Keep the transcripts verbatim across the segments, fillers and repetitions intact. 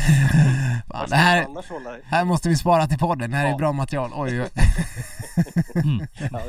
Fan, det här, här måste vi spara till podden. Det här ja. är bra material. Oj, oj. mm. ja,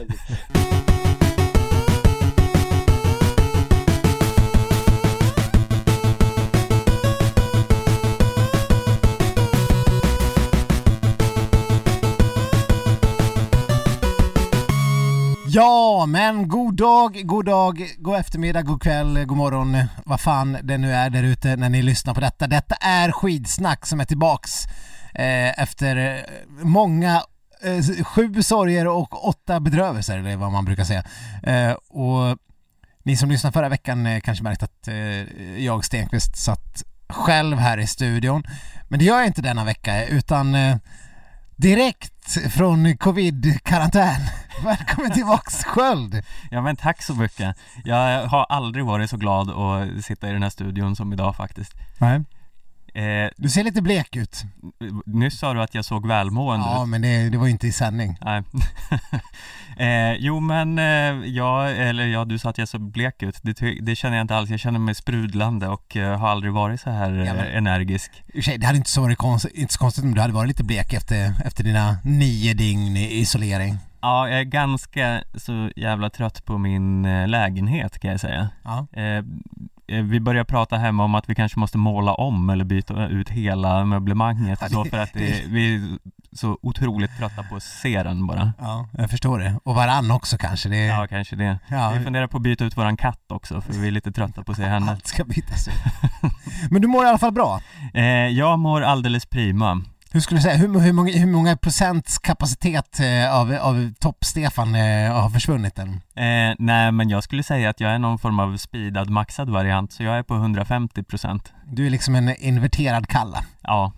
Ja, men god dag, god dag, god eftermiddag, god kväll, god morgon, vad fan det nu är där ute när ni lyssnar på detta. Detta är Skidsnack som är tillbaks eh, efter många, eh, sju sorger och åtta bedrövelser, eller vad man brukar säga. Eh, och ni som lyssnade förra veckan eh, kanske märkt att eh, jag, Stenqvist, satt själv här i studion. Men det gör jag inte denna vecka, utan... Eh, direkt från covid-karantän. Välkommen tillbaks, Sköld. Ja, men tack så mycket. Jag har aldrig varit så glad att sitta i den här studion som idag faktiskt. Nej. Eh, du ser lite blek ut. Nyss sa du att jag såg välmående Ja, ut. men det, det var ju inte i sändning. Nej. eh, jo, men eh, jag, eller ja, du sa att jag såg blek ut. Det, det känner jag inte alls. Jag känner mig sprudlande och uh, har aldrig varit så här ja, men, eh, energisk. Det hade inte så varit konst, inte så konstigt om du hade varit lite blek efter, efter dina nio dygn i isolering. Ja, jag är ganska så jävla trött på min eh, lägenhet, kan jag säga. Ja. Eh, vi börjar prata hemma om att vi kanske måste måla om eller byta ut hela möblemanget och så, för att det, vi är så otroligt trötta på att se den bara. Ja, jag förstår det. Och varann också kanske. Det... Ja, kanske det. Ja. Vi funderar på att byta ut våran katt också, för vi är lite trötta på att se henne. Allt ska bytas ut. Men du mår i alla fall bra? Eh, jag mår alldeles prima. Hur skulle du säga, hur, hur, många, hur många procents kapacitet eh, av, av topp-Stefan eh, har försvunnit den? Eh, nej, men jag skulle säga att jag är någon form av speedad, maxad variant, så jag är på hundrafemtio procent. Du är liksom en inverterad kalla. Ja.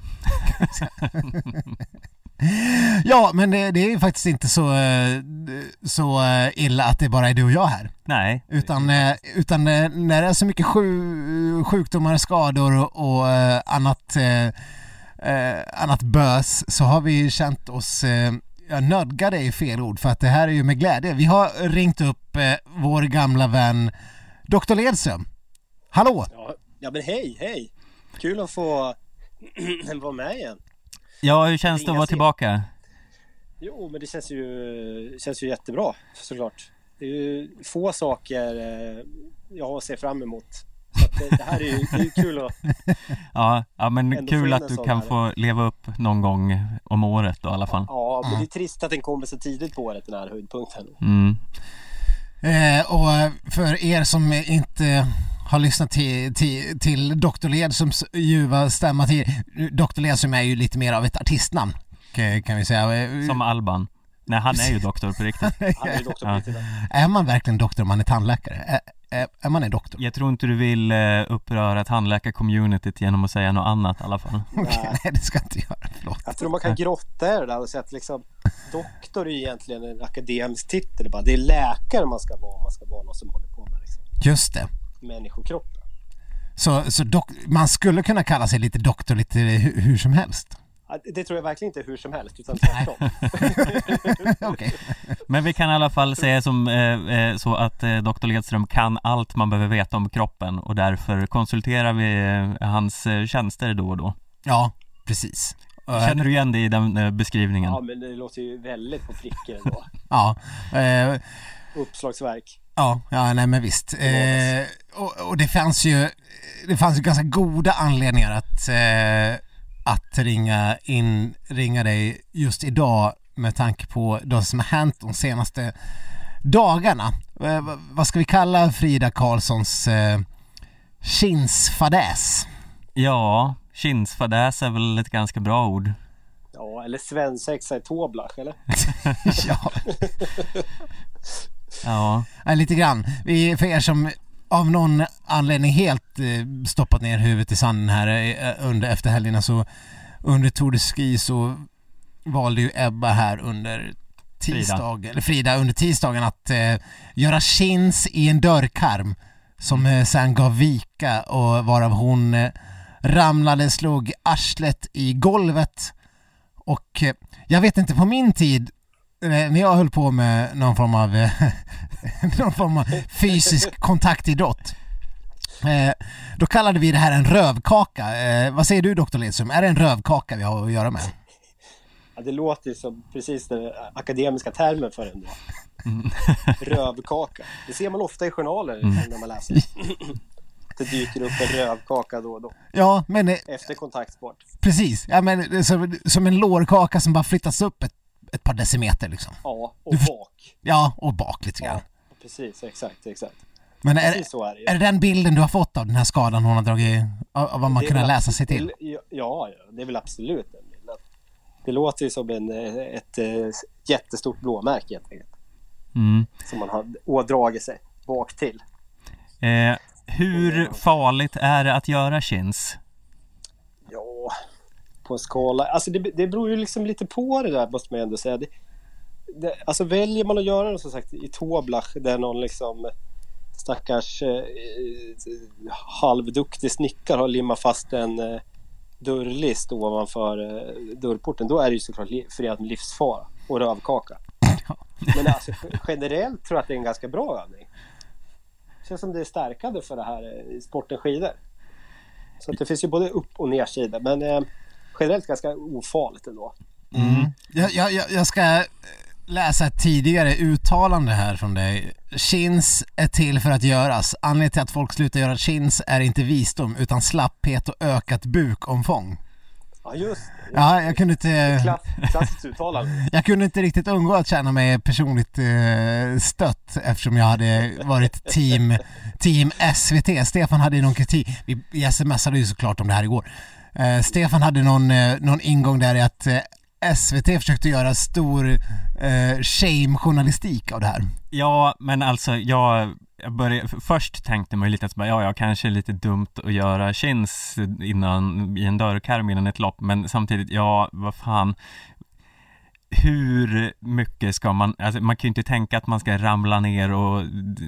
Ja, men det, det är ju faktiskt inte så, så illa att det bara är du och jag här. Nej. Utan, utan när det är så mycket sjuk, sjukdomar, skador och, och annat... Eh, annat bös, så har vi känt oss eh, jag nödgade i fel ord, för att det här är ju med glädje. Vi har ringt upp eh, vår gamla vän doktor Ledström. Hallå! Ja, ja men hej, hej! Kul att få vara med igen. Ja, hur känns det att vara tillbaka? Jo, men det känns ju, känns ju jättebra, såklart. Det är ju få saker eh, jag har att se fram emot. Så att det, det här är ju, det är ju kul att... Ja, ja men kul att du kan här. få leva upp någon gång om året då, i alla fall. Ja, men det är trist att den kommer så tidigt på året, den här höjdpunkten. Mm. Eh, och för er som inte har lyssnat till, till, till doktor Ledströms ljuva stämma till... doktor Ledström är ju lite mer av ett artistnamn, kan vi säga. Som Alban. Nej, han är ju doktor på riktigt. Han är ju doktor på riktigt. Ja. Är man verkligen doktor om man är tandläkare? Är, är, är man en doktor? Jag tror inte du vill uh, uppröra tandläkar-communityt genom att säga något annat i alla fall. Nej, nej, det ska jag inte göra. Förlåt. Jag tror man kan grotta i det där och säga att liksom, doktor är egentligen en akademisk titel. Bara. Det är läkare man ska vara om man ska vara någon som håller på med liksom, just det. människokroppen. Så, så dok- man skulle kunna kalla sig lite doktor lite hur, hur som helst? Det tror jag verkligen inte hur som helst, utan tvärtom. Okay. Men vi kan i alla fall säga som, eh, så att eh, doktor Ledström kan allt man behöver veta om kroppen, och därför konsulterar vi eh, hans eh, tjänster då och då. Ja, precis. Känner du igen det i den eh, beskrivningen? Ja, men det låter ju väldigt på pricken ändå. Ja. Eh, Uppslagsverk. Ja, ja, nej men visst. Eh, och, och det fanns ju det fanns ju ganska goda anledningar att eh, att ringa in ringa dig just idag med tanke på det som har hänt de senaste dagarna. Eh, vad ska vi kalla Frida Karlssons eh, kinsfadäs? Ja, kinsfadäs är väl ett ganska bra ord. Ja, eller svensexa i Toblach, eller? Ja. Ja. ja, lite grann. Vi, för er som av någon anledning helt eh, stoppat ner huvudet i sanden här eh, under efter helgerna, så under Tour de Ski så valde ju Ebba här under tisdag, Frida. eller Frida under tisdagen att eh, göra chins i en dörrkarm som eh, sen gav vika, och varav hon eh, ramlade, slog arslet i golvet. Och eh, jag vet inte, på min tid när jag höll på med någon form av någon form av fysisk kontaktidrott, Eh, då kallade vi det här en rövkaka. Eh, vad säger du, doktor Ledsum? Är det en rövkaka vi har att göra med? Ja, det låter ju som precis den akademiska termen för en då. Mm. Rövkaka. Det ser man ofta i journaler mm. när man läser. Det dyker upp en rövkaka då och då. Ja, men... Efter kontaktsport. Precis. Ja, men som, som en lårkaka som bara flyttas upp ett, ett par decimeter liksom. Ja, och bak. Ja, och bak lite grann. Ja, precis, exakt, exakt. Men är, så är, det är det den bilden du har fått av den här skadan hon har dragit, av vad man kunde läsa sig till? Ja, ja, det är väl absolut den bilden. Det låter ju som en, ett, ett jättestort blåmärke helt enkelt. Mm. Som man har ådragit sig bak till. Eh, hur farligt är det att göra chins? Ja, på en skala. Alltså det, det beror ju liksom lite på det där, måste man ändå säga. Det, det, alltså väljer man att göra det som sagt i Toblach där någon liksom stackars eh, halvduktig snickare har limmat fast en eh, dörrlist ovanför eh, dörrporten, då är det ju såklart li- förenat med livsfara och rövkaka. Men alltså, generellt tror jag att det är en ganska bra övning. Det känns som det är stärkande för det här eh, sporten skidor. Så att det finns ju både upp- och nedsidor, men eh, generellt ganska ofarligt ändå. Mm. Jag, jag, jag ska läsa ett tidigare uttalande här från dig. Chins är till för att göras. Anledningen till att folk slutar göra chins är inte visdom utan slapphet och ökat bukomfång. Ja, just det. Ja, jag kunde inte... Klass, klassiskt uttalande. Jag kunde inte riktigt undgå att känna mig personligt eh, stött eftersom jag hade varit team, team S V T. Stefan hade ju någon kritik. Vi, vi smsade ju såklart om det här igår. Eh, Stefan hade någon, eh, någon ingång där i att eh, S V T försökte göra stor eh, shame-journalistik av det här. Ja, men alltså jag, jag började, först tänkte man ju lite att ja, jag kanske är lite dumt att göra chins innan, i en dörrkarm innan ett lopp, men samtidigt, ja, vad fan, hur mycket ska man, alltså man kan ju inte tänka att man ska ramla ner och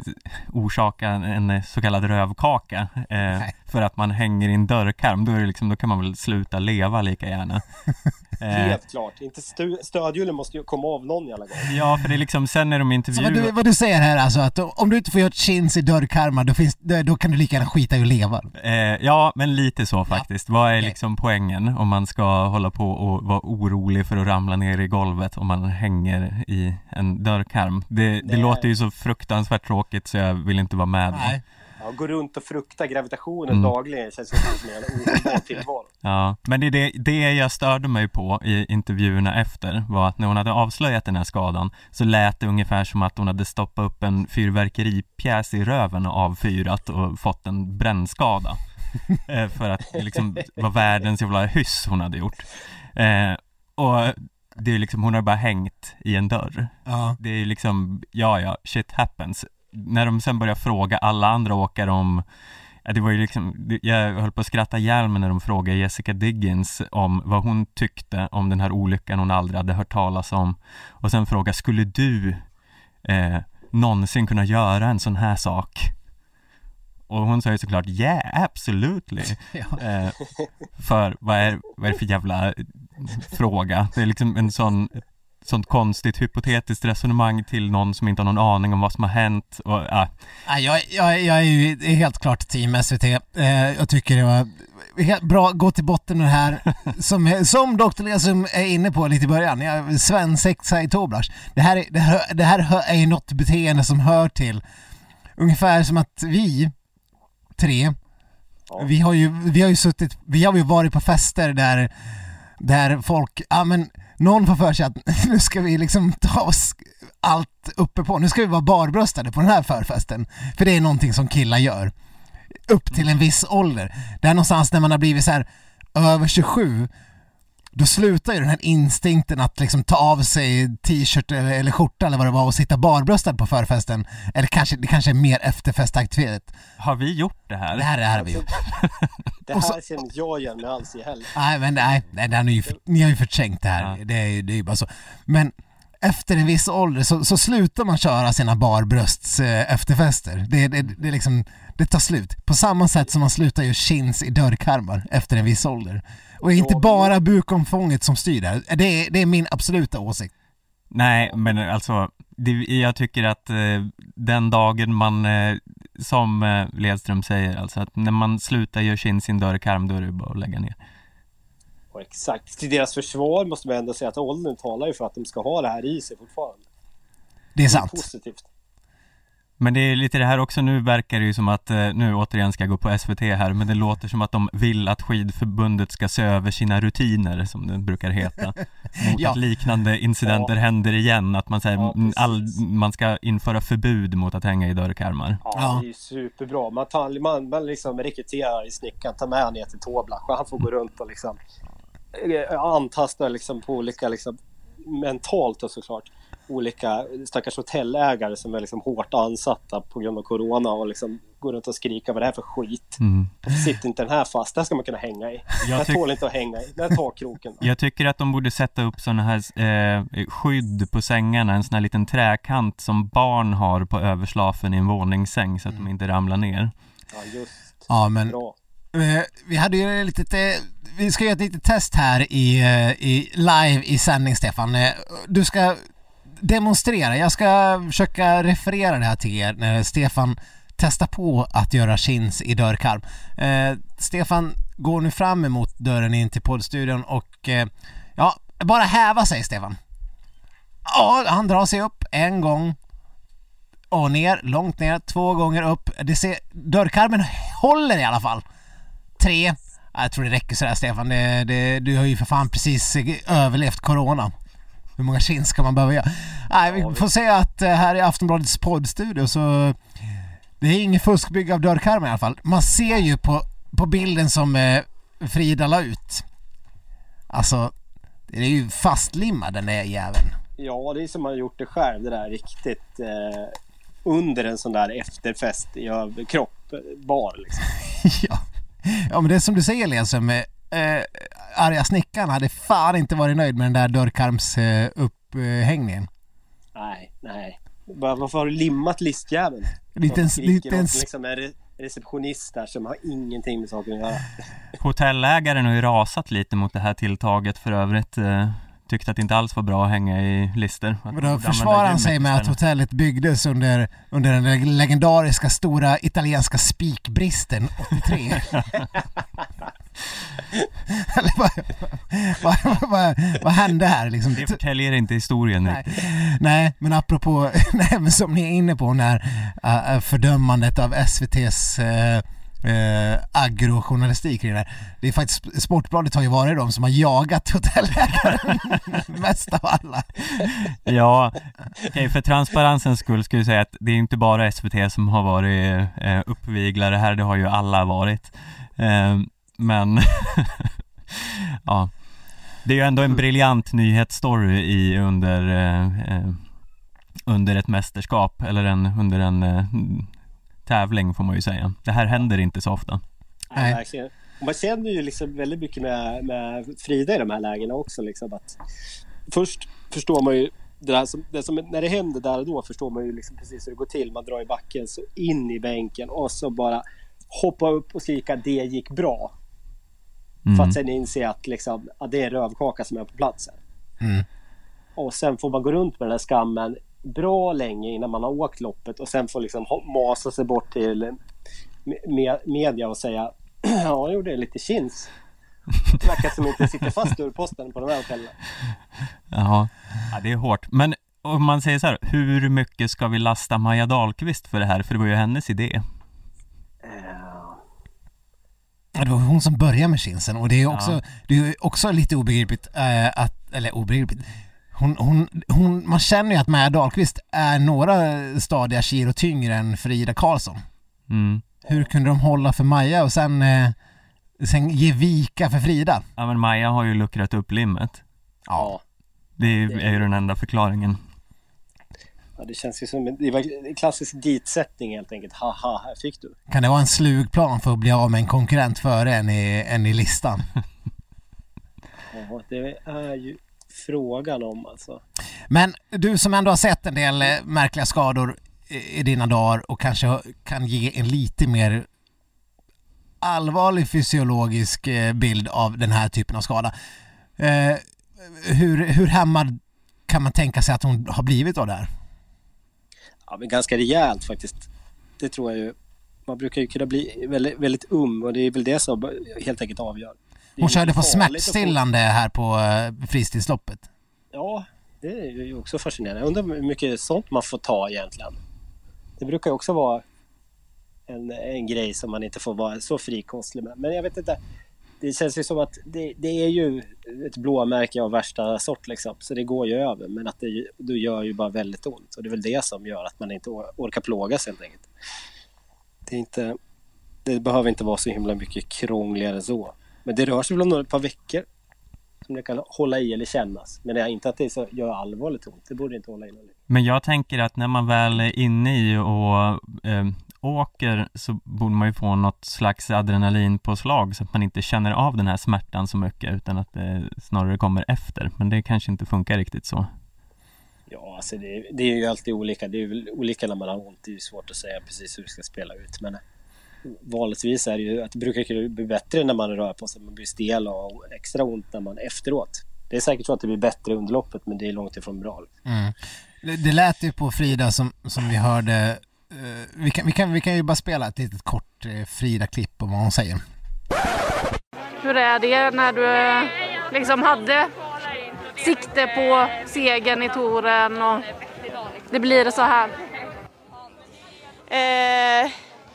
orsaka en så kallad rövkaka eh, för att man hänger i en dörrkarm, då, är det liksom, då kan man väl sluta leva lika gärna. Helt klart, inte stö- stödhjulen måste ju komma av någon jävla gång. Ja, för det är liksom, sen när de intervjuar... Så vad, du, vad du säger här alltså, att om du inte får göra chins i dörrkarmar, då, finns, då, då kan du lika gärna skita i att leva. Eh, ja, men lite så faktiskt. Ja. Vad är okay. liksom poängen om man ska hålla på och vara orolig för att ramla ner i golvet om man hänger i en dörrkarm? Det, det, det låter ju så fruktansvärt tråkigt så jag vill inte vara med. Nej. Ja, gå runt och frukta gravitationen mm. dagligen känns ju som en ohållbar tillvaro. Ja, men det, det, det jag störde mig på i intervjuerna efter var att när hon hade avslöjat den här skadan så lät det ungefär som att hon hade stoppat upp en fyrverkeripjäs i röven och avfyrat och fått en brännskada. eh, för att det liksom var världens jävla hyss hon hade gjort. Eh, och det är liksom, hon har bara hängt i en dörr. Ja. Det är liksom, ja ja, shit happens. När de sen börjar fråga alla andra åkare om, ja, det var ju liksom, jag höll på att skratta ihjäl mig när de frågade Jessica Diggins om vad hon tyckte om den här olyckan hon aldrig hade hört talas om, och sen fråga, skulle du eh, någonsin kunna göra en sån här sak? Och hon sa ju såklart, yeah, absolutely. Ja. Eh, för vad är, vad är det för jävla fråga? Det är liksom en sån sånt konstigt hypotetiskt resonemang till någon som inte har någon aning om vad som har hänt. Och, ah. ja, jag, jag, jag är ju helt klart team S V T. Eh, jag tycker det var helt bra, gå till botten med det här. Som, som doktor Ledsum är inne på lite i början. Jag, svensexa i Toblach. Det här, är, det, här, det här är ju något beteende som hör till. Ungefär som att vi tre, ja. vi har ju vi har ju suttit, vi har ju varit på fester där där folk, ja men någon får för sig att nu ska vi liksom ta oss allt uppe på. Nu ska vi vara barbröstade på den här förfesten. För det är någonting som killar gör. Upp till en viss ålder. Det är någonstans när man har blivit så här över tjugosju. Då slutar ju den här instinkten att liksom ta av sig t-shirt eller, eller skjorta eller vad det var och sitta barbröstad på förfesten. Eller kanske, det kanske är mer efterfestaktivitet. Har vi gjort det här? Det här, det här har vi gjort. Det här så, känner jag igen med alls i heller. Nej, men nej, nej det har ni, ni har ju förträngt det här. Ja. Det, är, det är ju bara så. Men efter en viss ålder så, så slutar man köra sina barbrösts eh, efterfester. Det, det, det, är liksom, det tar slut. På samma sätt som man slutar ju chins i dörrkarmar efter en viss ålder. Och inte bara bukomfånget som styr där. Det är, det är min absoluta åsikt. Nej, men alltså det, jag tycker att eh, den dagen man eh, som eh, Ledström säger, alltså att när man slutar göra sin sin dörrkarm, då är det bara att lägga ner. Och exakt. Till deras försvar måste man ändå säga att åldern talar ju för att de ska ha det här i sig fortfarande. Det är sant. Det är positivt. Men det är lite det här också, nu verkar det ju som att, nu återigen ska jag gå på S V T här, men det låter som att de vill att skidförbundet ska se över sina rutiner, som det brukar heta. Mot Ja. att liknande incidenter Ja. händer igen, att man, säger, Ja, precis. all, man ska införa förbud mot att hänga i dörrkarmar. Ja, Ja. det är ju superbra. Man, tar, man, man liksom rekryterar i snickan, tar med han ner till Toblach och han får gå runt och liksom eh, antasta liksom på olika liksom, mentalt och såklart olika stackars hotellägare som är liksom hårt ansatta på grund av corona och liksom går runt och skriker vad det är för skit. Mm. Sitter inte den här fast, där ska man kunna hänga i. Jag Jag tyck- tål inte att hänga i. Den tar kroken. Jag tycker att de borde sätta upp såna här eh, skydd på sängarna, en sån här liten träkant som barn har på överslafen i en våningssäng så att de inte ramlar ner. Ja, just. Ja, men Bra. eh, vi hade ju ett litet, eh, vi ska göra ett litet test här i, eh, i live i sändning, Stefan. Eh, du ska demonstrera. Jag ska försöka referera det här till er när Stefan testar på att göra chins i dörrkarm. Eh, Stefan går nu fram emot dörren in till poddstudion och eh, ja, bara häva sig, Stefan. Ja, han drar sig upp en gång och ner, långt ner, två gånger upp. Det ser, dörrkarmen håller i alla fall. Tre. Ja, jag tror det räcker sådär, Stefan. Det, det, du har ju för fan precis överlevt corona. Hur många chins ska man behöva göra? Nej, vi får säga att här i Aftonbladets poddstudio så det är ingen fuskbygg av dörrkarmen i alla fall. Man ser ju på, på bilden som eh, Frida la ut. Alltså, det är ju fastlimmad den där jäveln. Ja, det är som man har gjort det själv, det där riktigt eh, under en sån där efterfest i överkropp, bar liksom. ja. ja, men det är som du säger, Lesum. Eh, arga snickaren hade fan inte varit nöjd med den där dörrkarms eh, upphängningen. Nej, nej. Bara, varför har du limmat listjäveln? Lite en, lite en, liksom en re- receptionist där som har ingenting med saken att göra. Hotellägaren har ju rasat lite mot det här tilltaget för övrigt. Eh, tyckte att det inte alls var bra att hänga i lister. Men då försvarar han sig med att hotellet byggdes under, under den legendariska stora italienska spikbristen åttiotre. Eller vad, vad, vad, vad hände här liksom? Det förtäljer inte historien. Nej, nej, men apropå, nej, men som ni är inne på, när uh, fördömandet av S V T:s uh, uh, agrojournalistik kring det här. Det är faktiskt, Sportbladet har ju varit de som har jagat hotellägaren mest av alla. Ja, okay, för transparensens skull skulle jag säga att det är inte bara S V T som har varit eh, uppviglare här, det har ju alla varit. Eh, men ja, det är ju ändå en briljant nyhetsstory i under eh, under ett mästerskap eller en, under en eh, tävling får man ju säga. Det här händer inte så ofta. Nej. Ja, verkligen. Och man känner ju liksom väldigt mycket med, med Frida i de här lägena också liksom, att först förstår man ju det där som, det som, när det händer där och då förstår man ju liksom precis hur det går till. Man drar i backen så in i bänken och så bara hoppa upp och skrika det gick bra. Mm. För att sen inse att, liksom, att det är rövkaka som är på platsen. Mm. Och sen får man gå runt med den här skammen bra länge innan man har åkt loppet och sen får liksom masa sig bort till med, media och säga ja, jag gjorde lite chins. Det verkar som inte sitter fast ur posten på de här hotellen. Jaha, ja, det är hårt. Men om man säger så här, hur mycket ska vi lasta Maja Dahlqvist för det här? För det var ju hennes idé. Det var hon som började med chinsen och det är också, ja. det är också lite obegripligt äh, att, eller obegripligt hon, hon, hon, man känner ju att Maja Dahlqvist är några stadiga kilo tyngre än Frida Karlsson. Mm. Hur kunde de hålla för Maja och sen, eh, sen ge vika för Frida? Ja, men Maja har ju luckrat upp limmet. Ja. Det är, det är ju den enda förklaringen. Ja, det känns ju som en, det var en klassisk ditsättning helt enkelt. Haha, här fick du. Kan det vara en slugplan för att bli av med en konkurrent före en i, en i listan? Ja, det är ju frågan om alltså. Men du som ändå har sett en del märkliga skador i dina dagar och kanske kan ge en lite mer allvarlig fysiologisk bild av den här typen av skada. Eh, hur, hur hämmad kan man tänka sig att hon har blivit av det här? Ja, men ganska rejält faktiskt. Det tror jag ju. man brukar ju kunna bli väldigt, väldigt um och det är väl det som helt enkelt avgör. Hon körde på smärtstillande här på uh, fristilsloppet. Ja, det är ju också fascinerande. Jag undrar hur mycket sånt man får ta egentligen. Det brukar ju också vara en, en grej som man inte får vara så frikostlig med. Men jag vet inte, det känns ju som att det, det är ju ett blåmärke av värsta sort liksom. Så det går ju över, men att det, det gör ju bara väldigt ont. Och det är väl det som gör att man inte orkar plågas helt enkelt. Det är inte, det behöver inte vara så himla mycket krångligare än så. Men det rör sig väl om ett par veckor som det kan hålla i eller kännas. Men det är inte att det så gör allvarligt ont. Det borde inte hålla i någon. Men jag tänker att när man väl är inne i och eh, åker så borde man ju få något slags adrenalinpåslag så att man inte känner av den här smärtan så mycket utan att det snarare kommer efter. Men det kanske inte funkar riktigt så. Ja, alltså det, det är ju alltid olika. Det är ju olika när man har ont. Det är ju svårt att säga precis hur det ska spela ut. Men vanligtvis är det ju att det brukar bli bättre när man rör på sig. Man blir stel och extra ont när man efteråt. Det är säkert så att det blir bättre under loppet, men det är långt ifrån bra. Mm. Det, det lät ju på Frida som, som vi hörde. Uh, vi, kan, vi, kan, vi kan ju bara spela ett litet kort uh, Frida-klipp om vad hon säger. Hur är det när du uh, liksom hade sikte på segern i touren och det blir så här? Eh,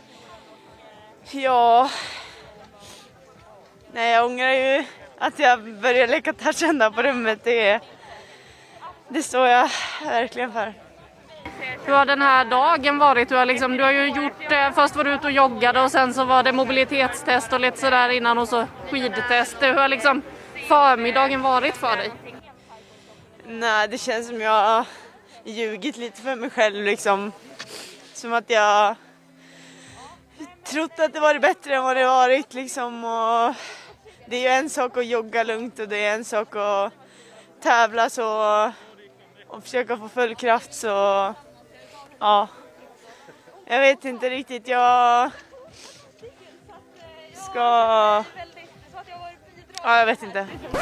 ja... Nej, jag ångrar ju att jag började leka touchända på rummet. Det, det står jag verkligen för. Hur har den här dagen varit? Du har, liksom, du har ju gjort, eh, först var du ute och joggade och sen så var det mobilitetstest och lite sådär innan och så skidtest. Hur har liksom förmiddagen varit för dig? Nej, det känns som jag har ljugit lite för mig själv liksom. Som att jag trott att det var bättre än vad det varit liksom. Och det är ju en sak att jogga lugnt och det är en sak att tävla så och försöka få full kraft så ja. Jag vet inte riktigt. Jag ska ja, jag vet inte.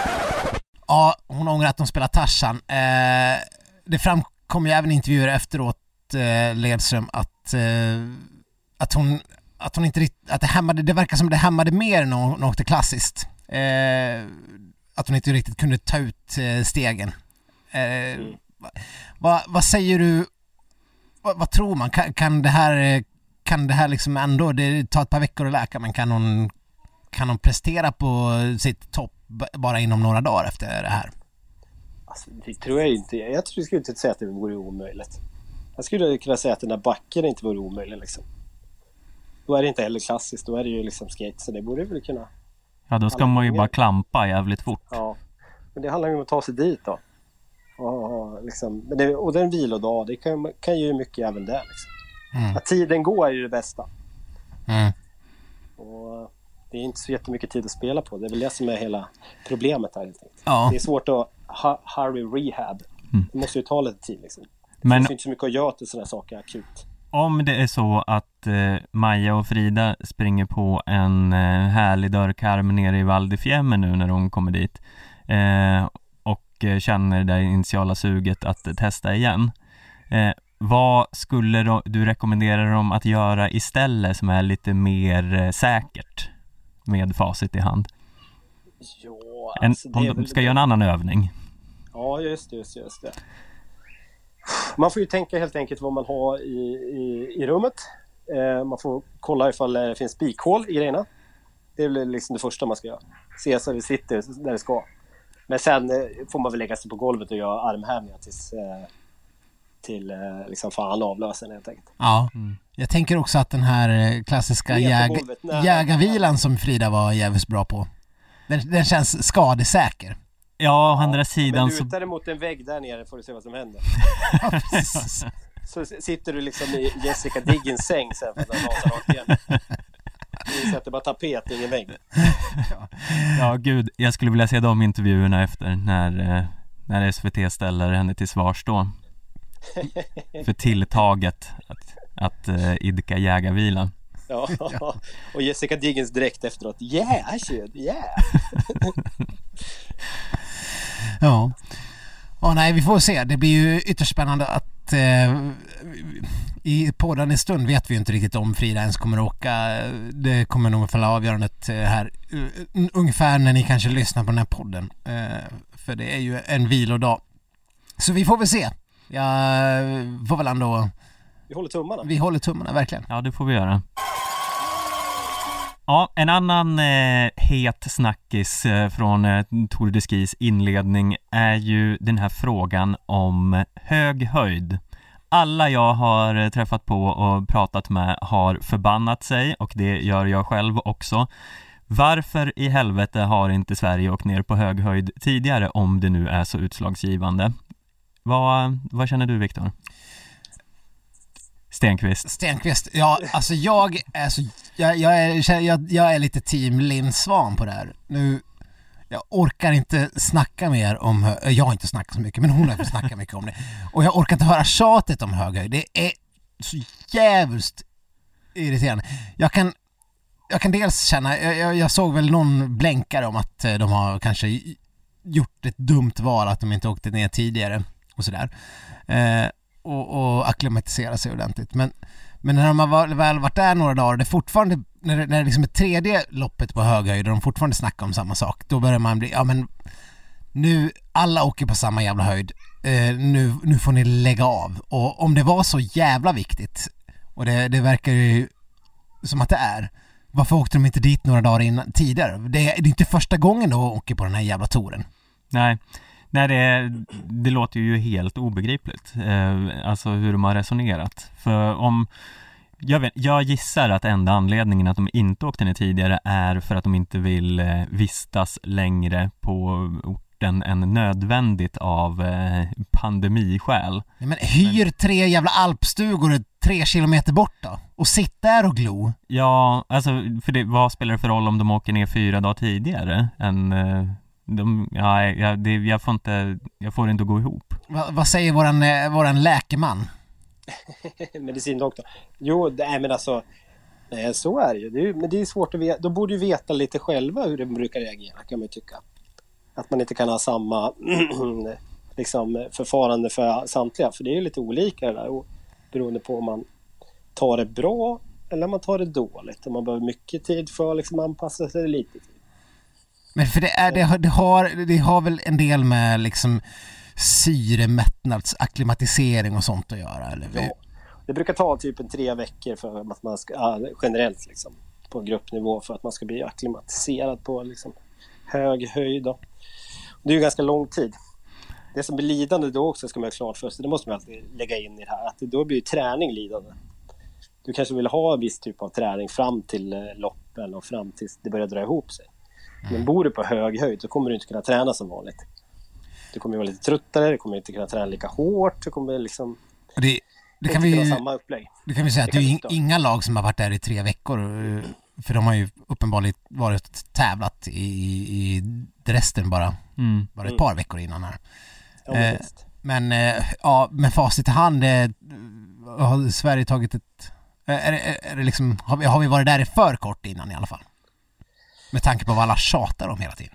Ja, hon ångrar att de spelar Tarzan. Eh, det framkom ju även intervjuer efteråt eh, Ledström att eh, att hon att hon inte riktigt, att det hämmade, det verkar som det hämmade mer när hon åkte klassiskt. Eh, att hon inte riktigt kunde ta ut eh, stegen. Eh, vad, vad säger du? Vad, vad tror man? Kan, kan det här kan det här liksom ändå det tar ett par veckor att läka, men kan hon kan hon prestera på sitt topp bara inom några dagar efter det här? Alltså, det tror jag inte. Jag tror, skulle inte säga att det vore omöjligt. Jag skulle kunna säga att den där backen inte vore omöjlig liksom. Då är det inte heller klassiskt, då är det ju liksom skate, så det borde väl kunna. Ja, då ska man ju bara klampa jävligt fort. Ja, men det handlar ju om att ta sig dit då. Och, liksom, men det, och den vilodag, det kan, kan ju mycket även där liksom. Mm. Att tiden går är ju det bästa. Mm. Och det är inte så jättemycket tid att spela på. Det är väl det som är hela problemet här helt enkelt. Ja. Det är svårt att ha, hurry rehab. Mm. Det måste ju ta lite tid liksom. Men det finns inte så mycket att göra till sådana saker akut. Om det är så att eh, Maja och Frida springer på en eh, härlig dörrkarm nere i Val di Fiemme nu när de kommer dit eh, och eh, känner det initiala suget att testa igen. Eh, vad skulle då, du rekommendera dem att göra istället som är lite mer eh, säkert med facit i hand? Ja, en, alltså om de ska göra en annan övning. Ja, just det, just det, just det. Man får ju tänka helt enkelt vad man har i, i, i rummet. Eh, man får kolla ifall det finns spikhål i grejerna. Det är väl liksom det första man ska göra. Se så det sitter där det ska. Men sen eh, får man väl lägga sig på golvet och göra armhävningar tills eh, till eh, liksom fan avlösen helt enkelt. Ja, mm. Jag tänker också att den här klassiska jäg, jägarvilan som Frida var jävligt bra på. Den, den känns skadesäker. Ja, å andra sidan så... Men lutar dig mot en vägg där nere får du se vad som händer. Så sitter du liksom i Jessica Diggins säng sen för att den rasar rakt igen. Du sätter bara tapet, ingen vägg. Ja, gud, jag skulle vilja se de intervjuerna efter när, när S V T ställer henne till svars då. För tilltaget att, att uh, idka jägarvilan. Ja, och Jessica Diggins direkt efteråt. Yeah, shit, yeah. Ja. Åh nej, vi får se. Det blir ju ytterst spännande att eh, i podden i stund vet vi ju inte riktigt om Frida ens kommer att åka. Det kommer nog falla avgörandet här ungefär när ni kanske lyssnar på den här podden. För det är ju en vilodag. Så vi får väl se. Jag får väl ändå... Vi håller tummarna. Vi håller tummarna, verkligen. Ja, det får vi göra. Ja, en annan eh, het snackis eh, från eh, Tour de Skis inledning är ju den här frågan om hög höjd. Alla jag har eh, träffat på och pratat med har förbannat sig, och det gör jag själv också. Varför i helvete har inte Sverige åkt ner på hög höjd tidigare om det nu är så utslagsgivande? Vad, vad känner du, Viktor? Stenqvist. Stenqvist, ja, alltså jag är så jag, jag, är, jag, jag är lite team Linn Svan på det här. Nu, jag orkar inte snacka mer om, jag har inte snackat så mycket, men hon har fått snacka mycket om det. Och jag orkar inte höra tjatet om höghöjd. Det är så jävligt irriterande. Jag kan, jag kan dels känna, jag, jag såg väl någon blänkare om att de har kanske gjort ett dumt val, att de inte åkte ner tidigare och sådär. Eh, Och, och akklimatisera sig ordentligt. Men, men när de har väl varit där några dagar, det är fortfarande, när det, när det liksom är tredje loppet på höghöjd och de fortfarande snackar om samma sak, då börjar man bli, ja men nu, alla åker på samma jävla höjd, eh, nu, nu får ni lägga av. Och om det var så jävla viktigt, och det, det verkar ju som att det är, varför åkte de inte dit några dagar innan, tidigare? Det, det är inte första gången de åker på den här jävla touren. Nej. Nej, det, det låter ju helt obegripligt, eh, alltså hur de har resonerat. För om, jag, vet, jag gissar att enda anledningen att de inte åkte ner tidigare är för att de inte vill eh, vistas längre på orten än nödvändigt av eh, pandemiskäl. Ja, men hyr men, tre jävla alpstugor tre kilometer bort då, och sitt där och glo. Ja, alltså för det, vad spelar det för roll om de åker ner fyra dagar tidigare än... Eh, De, ja, jag, det, jag, får inte, jag får inte gå ihop. Va, vad säger våran, våran läkeman? Medicindoktor. Jo, nej men alltså, nej, så är det ju. Det är, men det är svårt att veta. De borde ju veta lite själva hur de brukar reagera, kan man ju tycka. Att man inte kan ha samma liksom, förfarande för samtliga. För det är ju lite olika det där. Och beroende på om man tar det bra eller om man tar det dåligt. Om man behöver mycket tid för att liksom, anpassa sig lite tid. Men för det, är, det, har, det, har, det har väl en del med liksom syremättnadsakklimatisering och sånt att göra, eller? Ja, det brukar ta typ en tre veckor för att man ska, ja, generellt liksom, på gruppnivå för att man ska bli akklimatiserad på liksom, hög höjd. Då. Det är ju ganska lång tid. Det som blir lidande då också ska man ha klart för sig, det måste man alltid lägga in i det här, att då blir träning lidande. Du kanske vill ha en viss typ av träning fram till loppen och fram tills det börjar dra ihop sig. Men bor du på hög höjd så kommer du inte kunna träna som vanligt. Du kommer vara lite tröttare, du kommer inte kunna träna lika hårt, du kommer liksom det, det kan vi samma upplägg. Det kan vi säga att det är in, inga lag som har varit där i tre veckor, för de har ju uppenbarligen varit tävlat i, i resten bara, mm. bara ett par mm. veckor innan här. Ja, men, eh, men eh, ja, med facit i hand eh, har Sverige tagit ett är, är, är det liksom, har, vi, har vi varit där i för kort innan i alla fall? Med tanke på vad alla tjatar om hela tiden.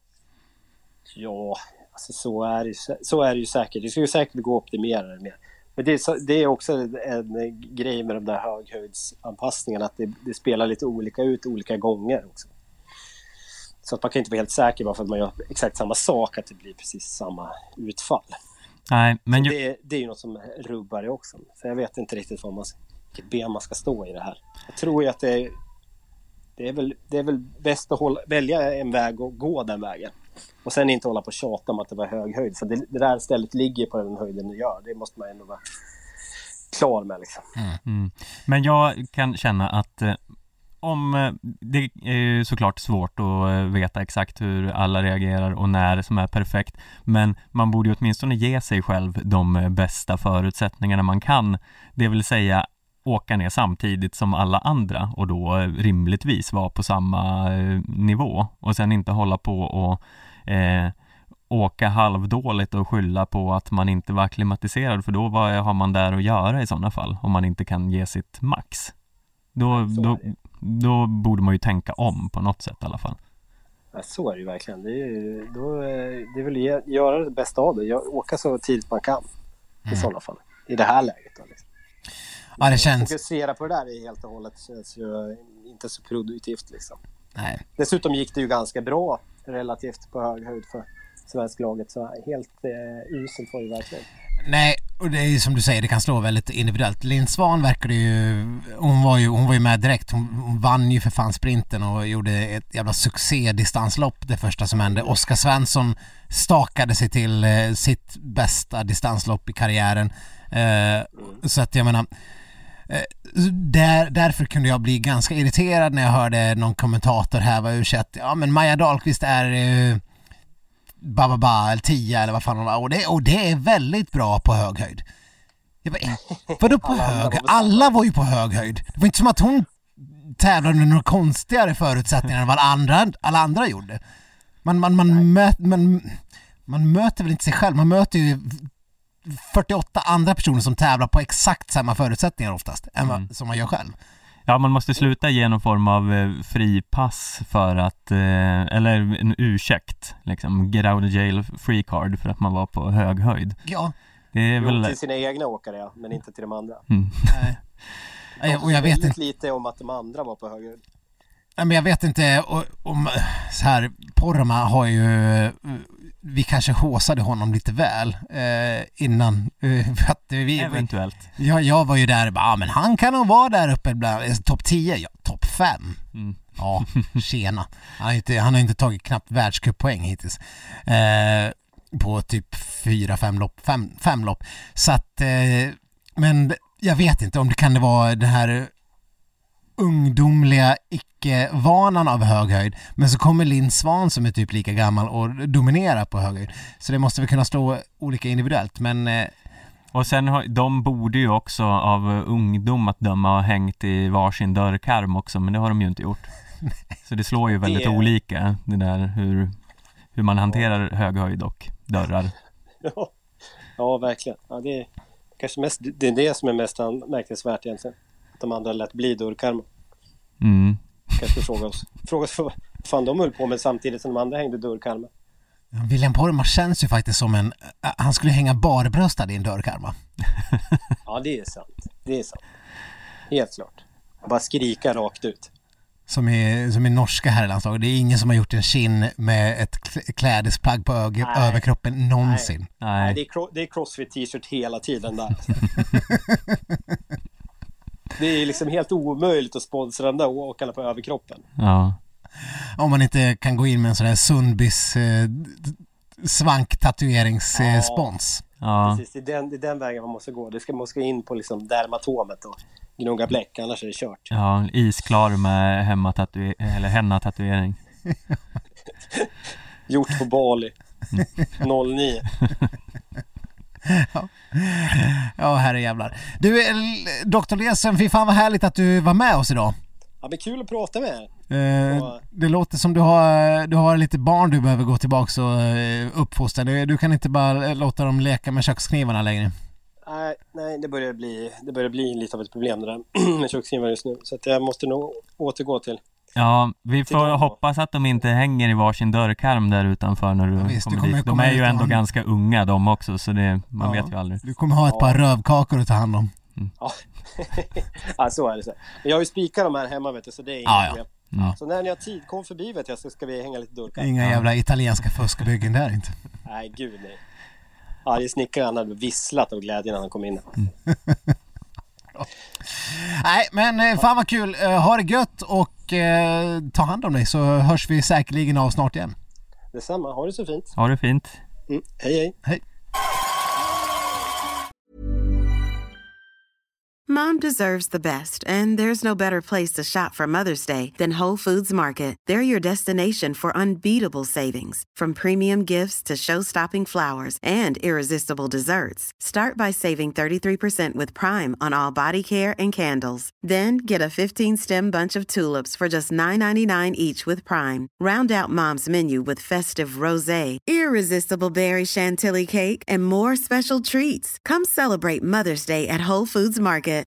Ja, alltså så är det, så är det ju säkert. Det ska ju säkert gå att optimera det mer. Men det är, det är också en, en grej med de där höghöjdsanpassningarna, att det, det spelar lite olika ut olika gånger också. Så att man kan inte vara helt säker bara för att man gör exakt samma sak, att det blir precis samma utfall. Nej, men ju... det, det är ju något som rubbar det också. Så jag vet inte riktigt vad man, vilket ben man ska stå i det här. Jag tror ju att det är Det är, väl, det är väl bäst att hålla, välja en väg och gå den vägen. Och sen inte hålla på och tjata om att det var hög höjd. För det, det där stället ligger på den höjden det gör. Det måste man ändå vara klar med. Liksom. Mm. Mm. Men jag kan känna att eh, om det är såklart svårt att veta exakt hur alla reagerar och när som är perfekt. Men man borde ju åtminstone ge sig själv de bästa förutsättningarna man kan. Det vill säga åka ner samtidigt som alla andra och då rimligtvis vara på samma eh, nivå och sen inte hålla på och eh, åka halvdåligt och skylla på att man inte var akklimatiserad, för då vad har man där att göra i sådana fall om man inte kan ge sitt max. Då, då, då borde man ju tänka om på något sätt i alla fall. Ja, så är det ju verkligen. Det är, då, det är väl ge, göra det bästa av det. Jag, åka så tidigt man kan i mm. sådana fall. I det här läget då, liksom. Ja, det känns... Fokusera på det där är helt och hållet känns ju inte så produktivt liksom. Nej. Dessutom gick det ju ganska bra relativt på hög höjd för svenska laget, så helt eh, uselt var det verkligen. Nej, och det är ju som du säger, det kan slå väldigt individuellt. Linn Svan verkade ju, hon var ju, hon var ju med direkt, hon, hon vann ju för fan sprinten och gjorde ett jävla succé-distanslopp det första som hände. Oskar Svensson stakade sig till eh, sitt bästa distanslopp i karriären. Eh, mm. Så att jag menar, eh, där, därför kunde jag bli ganska irriterad när jag hörde någon kommentator här var ursätt, ja men Maja Dahlqvist är eh, bababa eller tio eller vad fan hon var, och det, och det är väldigt bra på hög höjd. Jag bara, vadå på hög höjd? Alla var ju på hög höjd. Det var inte som att hon tävlade med några konstigare förutsättningar än vad andra, alla andra gjorde. Man, man, man, möt, man, man möter väl inte sig själv, man möter ju fyrtioåtta andra personer som tävlar på exakt samma förutsättningar oftast än vad, mm. som man gör själv. Ja, man måste sluta ge någon form av eh, fripass för att, eh, eller en ursäkt, liksom, get out of jail free card för att man var på hög höjd. Ja. Det är jo, väl... till sina egna åkare, ja, men inte till de andra. Mm. Nej. Och jag vet inte lite om att de andra var på hög höjd. Nej, men jag vet inte om så här, Poromaa har ju, vi kanske håsade honom lite väl eh, innan för att vi, eventuellt. Ja, jag var ju där, ja men han kan nog vara där uppe bland topp tio, ja, topp fem. Mm. Ja, tjena. Han har inte, han har inte tagit knappt världscuppoäng hittills. Eh, på typ fyra, fem lopp, fem, fem lopp. Så att, eh, men jag vet inte om det kan det vara det här ungdomliga icke-vanan av hög höjd, men så kommer Linn Svan som är typ lika gammal och dominerar på hög höjd. Så det måste vi kunna slå olika individuellt, men eh... och sen har, de borde ju också av ungdom att döma ha hängt i varsin dörrkarm också, men det har de ju inte gjort. Så det slår ju väldigt det... olika det där hur, hur man hanterar hög höjd och dörrar. Ja, ja verkligen. Ja, det är kanske mest, det är det som är mest anmärkningsvärt egentligen. De andra lät bli dörrkarmen. Mm. Kanske fråga oss. Fråga oss vad fan de höll på med samtidigt som de andra hängde dörrkarmen. William Poromaa känns ju faktiskt som en... Han skulle hänga barbröstad i en dörrkarma. Ja, det är sant. Det är sant. Helt klart. Bara skrika rakt ut. Som i, som i norska herrlandslaget. Det är ingen som har gjort en kin med ett klädesplagg på ög- överkroppen någonsin. Nej. Nej, det är, cro- det är crossfit t-shirt hela tiden där. Det är liksom helt omöjligt att sponsra den där åkarna på överkroppen. Ja. Om man inte kan gå in med en sån här Sundbys eh, svanktatueringsspons. Ja. Precis, det är, den, det är den vägen man måste gå. Det ska, man ska in på liksom dermatomet och gnugga bläck, annars är det kört. Ja, isklar med hemmatatuering eller henna-tatuering. Gjort på Bali. noll nio. Ja. Ja, herre jävlar. Du, doktor Lesen, fy fan vad härligt att du var med oss idag. Ja, men kul att prata med er. Eh, och... Det låter som du har, du har lite barn du behöver gå tillbaka och uh, uppfostra. Du, du kan inte bara låta dem leka med köksknivarna längre. Nej, nej det, börjar bli, det börjar bli lite av ett problem det där med köksknivarna just nu. Så att jag måste nog återgå till. Ja, vi får hoppas att de inte hänger i varsin dörrkarm där utanför när du, ja, visst, kommer, du kommer dit. De är ju ändå han... ganska unga de också, så det, man ja, vet ju aldrig. Du kommer ha ett par ja. rövkakor att ta hand om. Mm. Ja. Ja, så är det så. Men jag har ju spikat de här hemma, vet du, så det är inget ja, problem. Ja. Mm. Så när ni har tid, kom förbi vet jag, så ska vi hänga lite dörrkarm. Inga jävla italienska fuskbyggen där inte. Nej, gud nej. Ja, det snickaren han hade visslat av glädje när han kom in. Mm. Nej, men fan vad kul. Ha det gött och eh, ta hand om dig, så hörs vi säkerligen av snart igen. Detsamma, ha det så fint. Ha det fint. Mm. Hej, hej. Hej. Mom deserves the best, and there's no better place to shop for Mother's Day than Whole Foods Market. They're your destination for unbeatable savings, from premium gifts to show-stopping flowers and irresistible desserts. Start by saving thirty-three percent with Prime on all body care and candles. Then get a fifteen-stem bunch of tulips for just nine ninety-nine each with Prime. Round out Mom's menu with festive rosé, irresistible berry chantilly cake, and more special treats. Come celebrate Mother's Day at Whole Foods Market.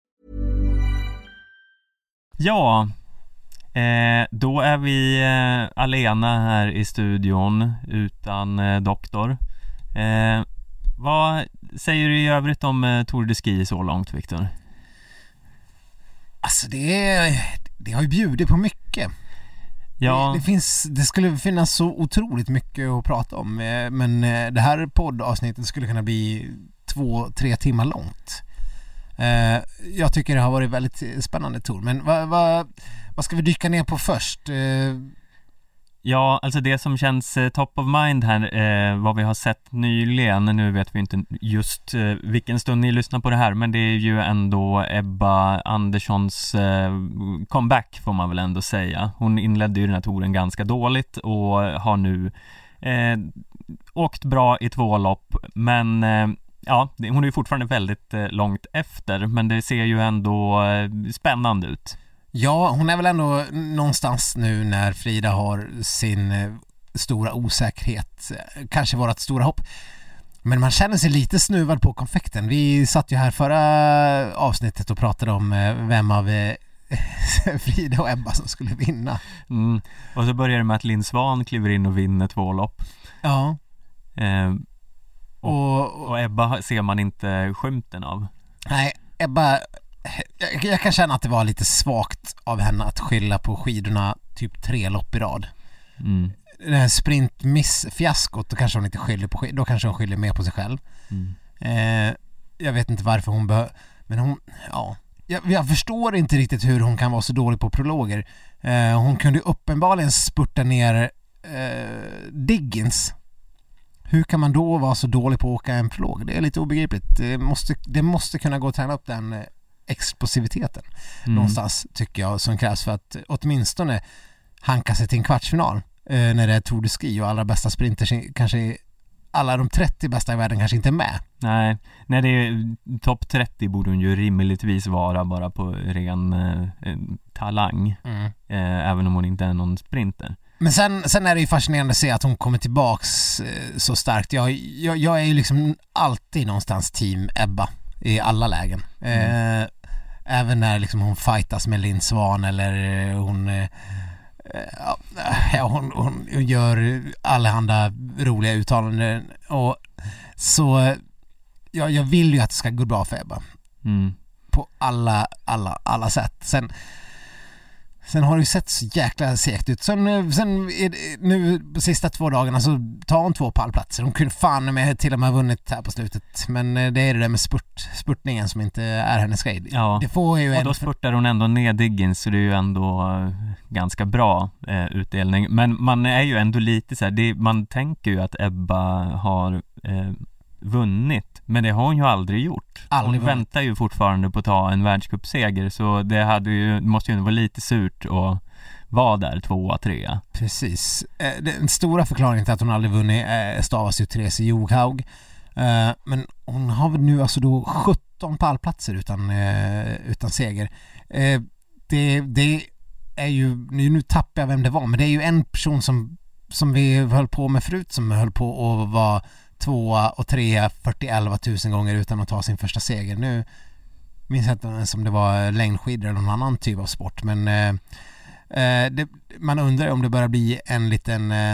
Ja, eh, då är vi eh, alena här i studion utan eh, doktor. Eh, vad säger du i övrigt om eh, Tour de Ski så långt, Victor? Alltså det, är, det har ju bjudit på mycket. Ja. Det, det, finns, det skulle finnas så otroligt mycket att prata om, men det här poddavsnittet skulle kunna bli två, tre timmar långt. Jag tycker det har varit väldigt spännande, Tor. Men vad, vad, vad ska vi dyka ner på först? Ja, alltså det som känns eh, top of mind här, eh, vad vi har sett nyligen, nu vet vi inte just eh, vilken stund ni lyssnar på det här, men det är ju ändå Ebba Anderssons eh, comeback får man väl ändå säga. Hon inledde ju den här touren ganska dåligt och har nu eh, åkt bra i två lopp, men eh, ja, hon är ju fortfarande väldigt eh, långt efter, men det ser ju ändå eh, spännande ut. Ja, hon är väl ändå någonstans nu när Frida har sin eh, stora osäkerhet, kanske vårat stora hopp. Men man känner sig lite snuvad på konfekten. Vi satt ju här förra avsnittet och pratade om eh, vem av eh, Frida och Ebba som skulle vinna. Mm. Och så börjar det med att Linn Svan kliver in och vinner två lopp. Ja. Eh, och, och, och Ebba ser man inte skymten av. Nej, Ebba... Jag, jag kan känna att det var lite svagt av henne att skylla på skidorna typ tre lopp i rad. Mm. Den här sprintmiss-fiaskot, då kanske hon inte skyller på skid, då kanske hon skyller mer på sig själv. Mm. Eh, jag vet inte varför hon behöver, men hon, ja, jag, jag förstår inte riktigt hur hon kan vara så dålig på prologer. Eh, hon kunde uppenbarligen spurta ner eh, Diggins. Hur kan man då vara så dålig på att åka en prolog? Det är lite obegripligt. Det måste, det måste kunna gå att träna upp den eh, explosiviteten mm. någonstans, tycker jag, som krävs för att åtminstone hanka sig till en kvartsfinal eh, när det är Tour de Ski och allra bästa sprinters, kanske alla de trettio bästa i världen kanske inte är med. Nej, nej det är topp trettio borde hon ju rimligtvis vara bara på ren eh, talang mm. eh, även om hon inte är någon sprinter. Men sen, sen är det ju fascinerande att se att hon kommer tillbaks eh, så starkt. Jag, jag, jag är ju liksom alltid någonstans team Ebba i alla lägen. Mm. Eh, även när liksom hon fightas med Linn Svan eller hon, eh, ja, hon, hon gör allehanda roliga uttalanden. Och så ja, jag vill ju att det ska gå bra för Ebba. Mm. På alla, alla, alla sätt. Sen Sen har det ju sett så jäkla segt ut. Sen, sen nu på sista två dagarna så tar hon två pallplatser. Hon kunde fan med till och med vunnit här på slutet. Men det är det där med spurt, spurtningen som inte är hennes grej. Ja, det får ju och då spurtar hon ändå ner Diggins, så det är ju ändå ganska bra eh, utdelning. Men man är ju ändå lite så här, det, man tänker ju att Ebba har eh, vunnit, men det har hon ju aldrig gjort. Aldrig hon vunnit. Väntar ju fortfarande på att ta en världscupseger, så det hade ju, måste ju vara lite surt att vara där tvåa, trea. Precis. Den stora förklaringen till att hon aldrig vunnit stavas ju Therese Johaug. Men hon har nu alltså då sjutton pallplatser utan, utan seger. Det, det är ju, nu tappar jag vem det var, men det är ju en person som, som vi höll på med förut som höll på att vara tvåa och trea fyrtioelva tusen gånger utan att ta sin första seger. Nu minns jag inte ens om det var längdskidor eller någon annan typ av sport, men eh, det, man undrar om det börjar bli en liten eh,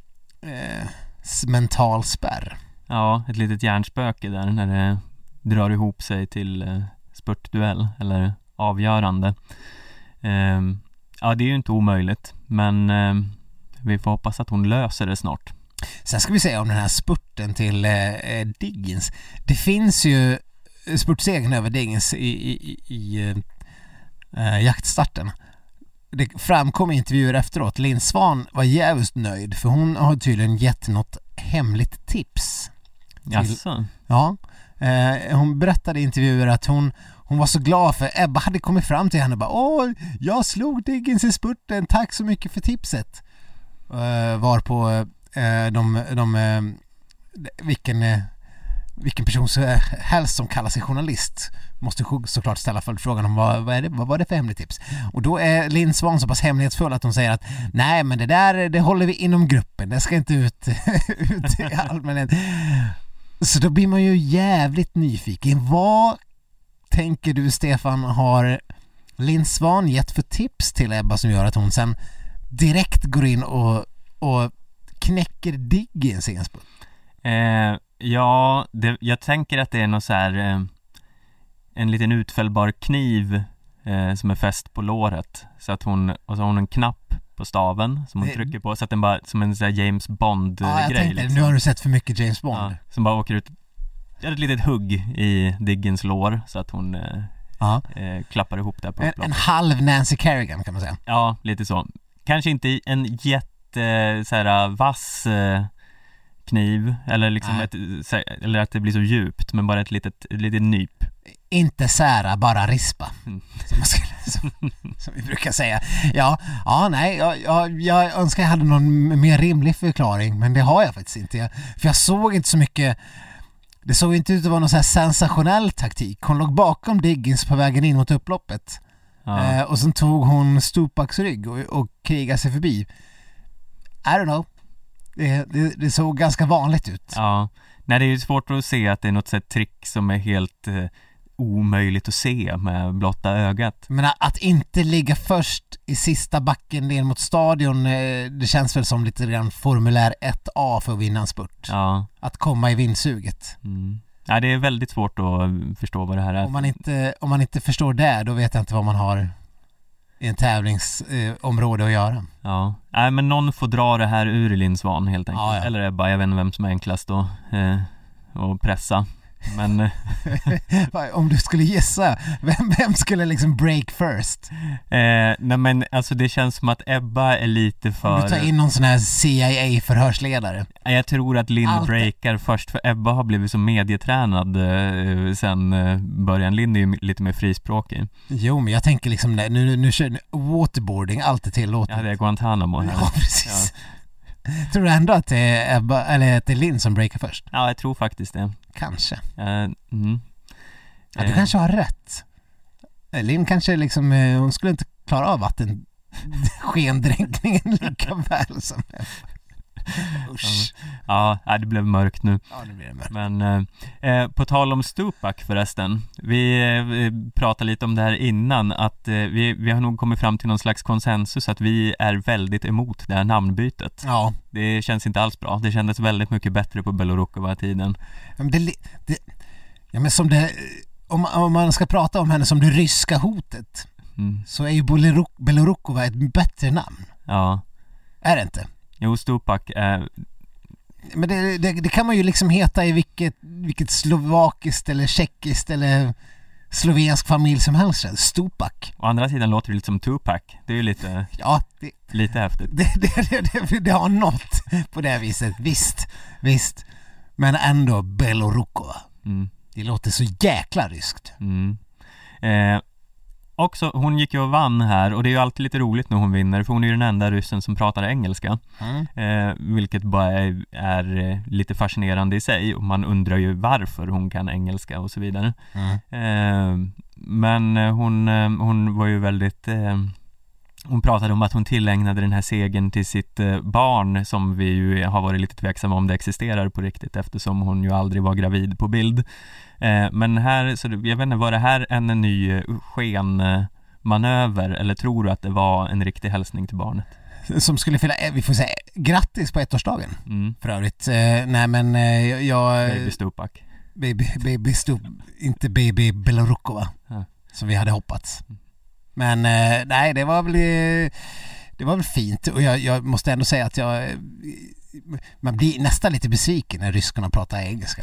eh, mental spärr. Ja, ett litet hjärnspöke där när det drar ihop sig till eh, spurtduell eller avgörande. Eh, ja, det är ju inte omöjligt, men eh, vi får hoppas att hon löser det snart. Sen ska vi säga om den här spurten till eh, Diggins. Det finns ju spurtsegern över Diggins i, i, i eh, jaktstarten. Det framkom i intervjuer efteråt. Linn Svan var jävligt nöjd för hon har tydligen gett något hemligt tips. Till, Jaså? Ja. Eh, hon berättade i intervjuer att hon, hon var så glad för Ebba hade kommit fram till henne och bara åh, jag slog Diggins i spurten, tack så mycket för tipset. Eh, var på De, de, de, vilken, vilken person så helst som kallar sig journalist måste såklart ställa följdfrågan om vad, vad, är det, vad var det för hemligt tips. Och då är Linn Svan så pass hemlighetsfull att hon säger att nej, men det där det håller vi inom gruppen, det ska inte ut, ut i allmänhet. Så då blir man ju jävligt nyfiken. Vad tänker du, Stefan, har Linn Svan gett för tips till Ebba som gör att hon sen direkt går in och, och knäcker Diggins i en spurt? Eh, ja, det, jag tänker att det är något så här eh, en liten utfällbar kniv eh, som är fäst på låret. Så att hon, och så har hon en knapp på staven som hon Det- trycker på så att den bara, som en sån här James Bond Ja, jag grej tänkte, liksom. nu har du sett för mycket James Bond. Ja, som bara åker ut, gör ett litet hugg i Diggins lår så att hon eh, Ja. eh, klappar ihop där på En, upploppet. en halv Nancy Kerrigan kan man säga. Ja, lite så. Kanske inte en jätte så här vass eh, kniv eller liksom Nej. ett, så- eller att det blir så djupt, men bara ett litet, ett litet nyp. Inte sära, bara rispa. Mm. Som, man skulle, som, som vi brukar säga. Ja, ja nej, jag, jag, jag önskar jag hade någon mer rimlig förklaring, men det har jag faktiskt inte. Jag, för jag såg inte så mycket. Det såg inte ut att vara någon så här sensationell taktik. Hon låg bakom Diggins på vägen in mot upploppet. Ja. Eh, och sen tog hon Stupaks rygg och, och krigade sig förbi. I don't know. Det, det, det såg ganska vanligt ut. Ja, nej, det är ju svårt att se att det är något sätt trick som är helt eh, omöjligt att se med blotta ögat. Men att inte ligga först i sista backen ner mot stadion, eh, det känns väl som lite redan formulär ett A för att vinna en spurt. Ja. Att komma i vindsuget. Mm. Ja, det är väldigt svårt att förstå vad det här är. Om man inte, om man inte förstår det, då vet jag inte vad man har i en tävlingsområde eh, att göra. Ja, nej, men någon får dra det här ur Linn Svan helt enkelt. Ja, ja. Eller Ebba, jag vet inte vem som är enklast att, eh, att pressa. Men eh, Om du skulle gissa, vem, vem skulle liksom break first? eh, nej, men alltså det känns som att Ebba är lite för... Om du tar in någon sån här C I A-förhörsledare. Jag tror att Linn Allt. breakar först, för Ebba har blivit så medietränad eh, sen eh, början. Linn är ju lite mer frispråkig. Jo, men jag tänker liksom, nu, nu, nu kör waterboarding, allt är tillåtet. Ja, det är Guantanamo här. Ja, precis. Tror du ändå att det är Ebba, eller att det är Linn som breakar först? Ja, jag tror faktiskt det. Kanske. Eh, mm. Ja, du Eh, kanske har rätt. Eh, Linn kanske liksom, eh, hon skulle inte klara av vatten skendränkningen lika väl som Ebba. Usch. Ja, nej, det blev mörkt nu. Ja, nu blir det mörkt. Men eh, eh, på tal om Stupak förresten, vi, eh, vi pratade lite om det här innan, att eh, vi, vi har nog kommit fram till någon slags konsensus att vi är väldigt emot det här namnbytet. Ja, Det känns inte alls bra. Det kändes väldigt mycket bättre på Belorukova-tiden. men det, det, ja, men som det, om, om man ska prata om henne som det ryska hotet, Mm. så är ju Beloruk- Belorukova ett bättre namn. Ja, Är det inte? jo, Stupak är... Men det, det, det kan man ju liksom heta i vilket, vilket slovakiskt eller tjeckiskt eller slovensk familj som helst. Stupak. Å andra sidan låter det lite som Tupac. Det är ju lite, Ja, det, lite häftigt. det, det, det, det, det har något på det viset. Visst, visst. Men ändå Belorukova. Mm. Det låter så jäkla ryskt. Mm. Eh, också, hon gick ju och vann här, och det är ju alltid lite roligt när hon vinner, för hon är ju den enda ryssen som pratar engelska. Mm. Eh, vilket bara är, är eh, lite fascinerande i sig, och man undrar ju varför hon kan engelska och så vidare. Mm. Eh, men eh, hon, eh, hon var ju väldigt... Eh, hon pratade om att hon tillägnade den här segern till sitt eh, barn, som vi ju har varit lite tveksamma om det existerar på riktigt, eftersom hon ju aldrig var gravid på bild. Eh, men här, så det, jag vet inte, var det här en, en ny eh, skenmanöver, eller tror du att det var en riktig hälsning till barnet? Som skulle fylla, vi får säga grattis på ettårsdagen. Mm. För övrigt. Eh, nej men eh, jag... Baby Stupak. Baby, baby Stup, inte baby Belorukova. Ja. Som vi hade hoppats. Men eh, nej, det var väl eh, det var väl fint, och jag, jag måste ändå säga att jag eh, man blir nästan lite besviken när ryskarna pratar engelska.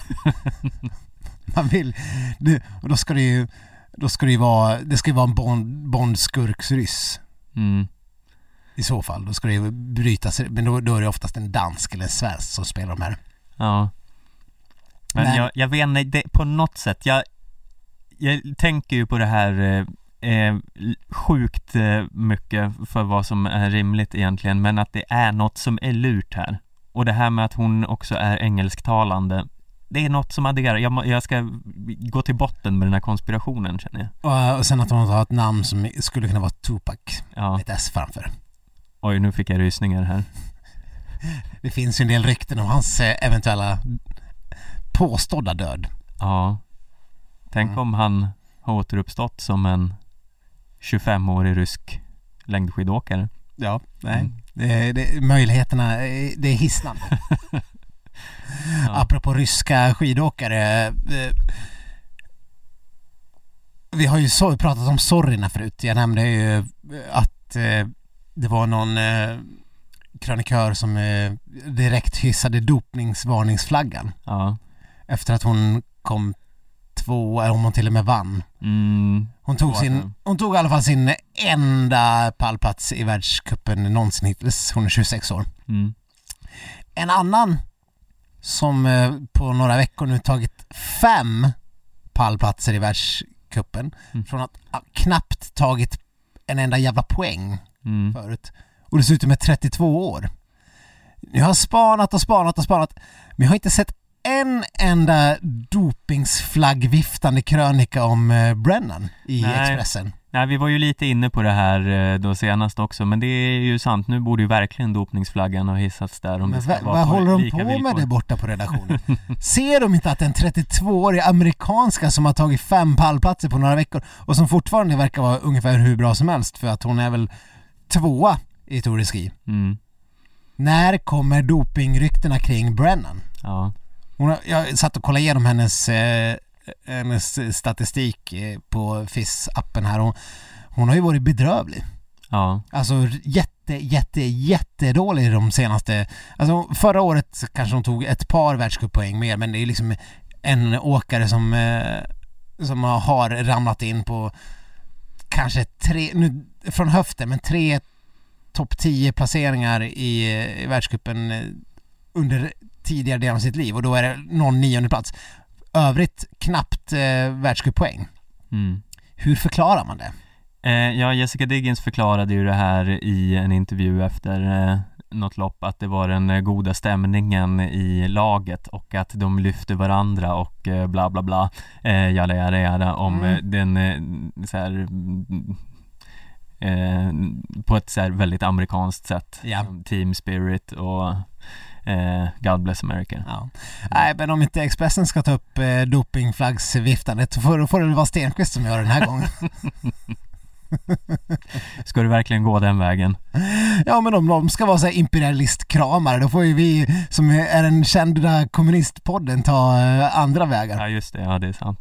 Man vill det, och då ska det ju då ska det ju vara det ska ju vara en bond, bondskurksryss Mm. i så fall. Då ska det ju brytas, men då, då är det oftast en dansk eller en svensk som spelar de här. Ja. Men, Men- jag, jag vet inte, det, på något sätt, jag, jag tänker ju på det här eh, eh, sjukt eh, mycket för vad som är rimligt egentligen, men att det är något som är lurt här. Och det här med att hon också är engelsktalande, det är något som adderar. Jag, må- jag ska gå till botten med den här konspirationen, känner jag. Och, och sen att hon har ett namn som skulle kunna vara Tupac, Ja. ett S framför. Oj, nu fick jag rysningar här. Det finns ju en del rykten om hans eh, eventuella påstådda död. Ja. Tänk Mm. om han har återuppstått som en tjugofemårig rysk längdskidåkare. Ja, nej. Mm. Det, det, möjligheterna, eh, det är hisnande. Ja. Apropå ryska skidåkare. Eh, vi har ju så, pratat om sorgerna förut. Jag nämnde ju att eh, det var någon eh, krönikör som eh, direkt hissade dopningsvarningsflaggan. Ja. Efter att hon kom två, eller om hon till och med vann. Mm. Hon tog, sin, hon tog i alla fall sin enda pallplats i världscupen någonsin hittills. Hon är tjugosex år. Mm. En annan som eh, på några veckor nu tagit fem pallplatser i världscupen Mm. från att ah, knappt tagit en enda jävla poäng Mm. förut. Och dessutom är trettiotvå år. Jag har spanat och spanat och spanat, men jag har inte sett en enda dopingsflaggviftande krönika om eh, Brennan i Nej. Expressen. Nej, vi var ju lite inne på det här eh, då senast också, men det är ju sant. Nu borde ju verkligen dopningsflaggan ha hissats där. Om Men det ska vad vara vad håller de lika på villkor. med det borta på redaktionen? Ser de inte att en trettiotvåårig amerikanska som har tagit fem pallplatser på några veckor och som fortfarande verkar vara ungefär hur bra som helst, för att hon är väl tvåa i Tour de Ski. Mm. När kommer dopingryktena kring Brennan? Ja. Hon har, jag satt och kollade igenom hennes, eh, hennes statistik eh, på F I S-appen här. Hon, hon har ju varit bedrövlig. Ja. Alltså jätte, jätte, jättedålig de senaste... Alltså förra året kanske hon tog ett par världscuppoäng mer, men det är liksom en åkare som, eh, som har ramlat in på kanske tre, nu från höften, men tre topp tio placeringar i, i världscupen eh, under tidigare del av sitt liv, och då är det någon nionde plats. Övrigt knappt eh, världscuppoäng. Mm. Hur förklarar man det? Eh, ja, Jessica Diggins förklarade ju det här i en intervju efter eh, något lopp, att det var den eh, goda stämningen i laget och att de lyfte varandra och eh, bla bla bla eh, jada jada jada om Mm. eh, den eh, så här, eh, på ett så här väldigt amerikanskt sätt. Ja. Som team spirit och eh, God bless America. Ja. Nej, men om inte Expressen ska ta upp eh, dopingflaggsviftandet, så får, får det väl vara Stenqvist som gör den här gången. Ska du verkligen gå den vägen? Ja, men om de ska vara så här imperialistkramare, då får ju vi som är den kända kommunistpodden ta eh, andra vägar. Ja, just det. Ja, det är sant.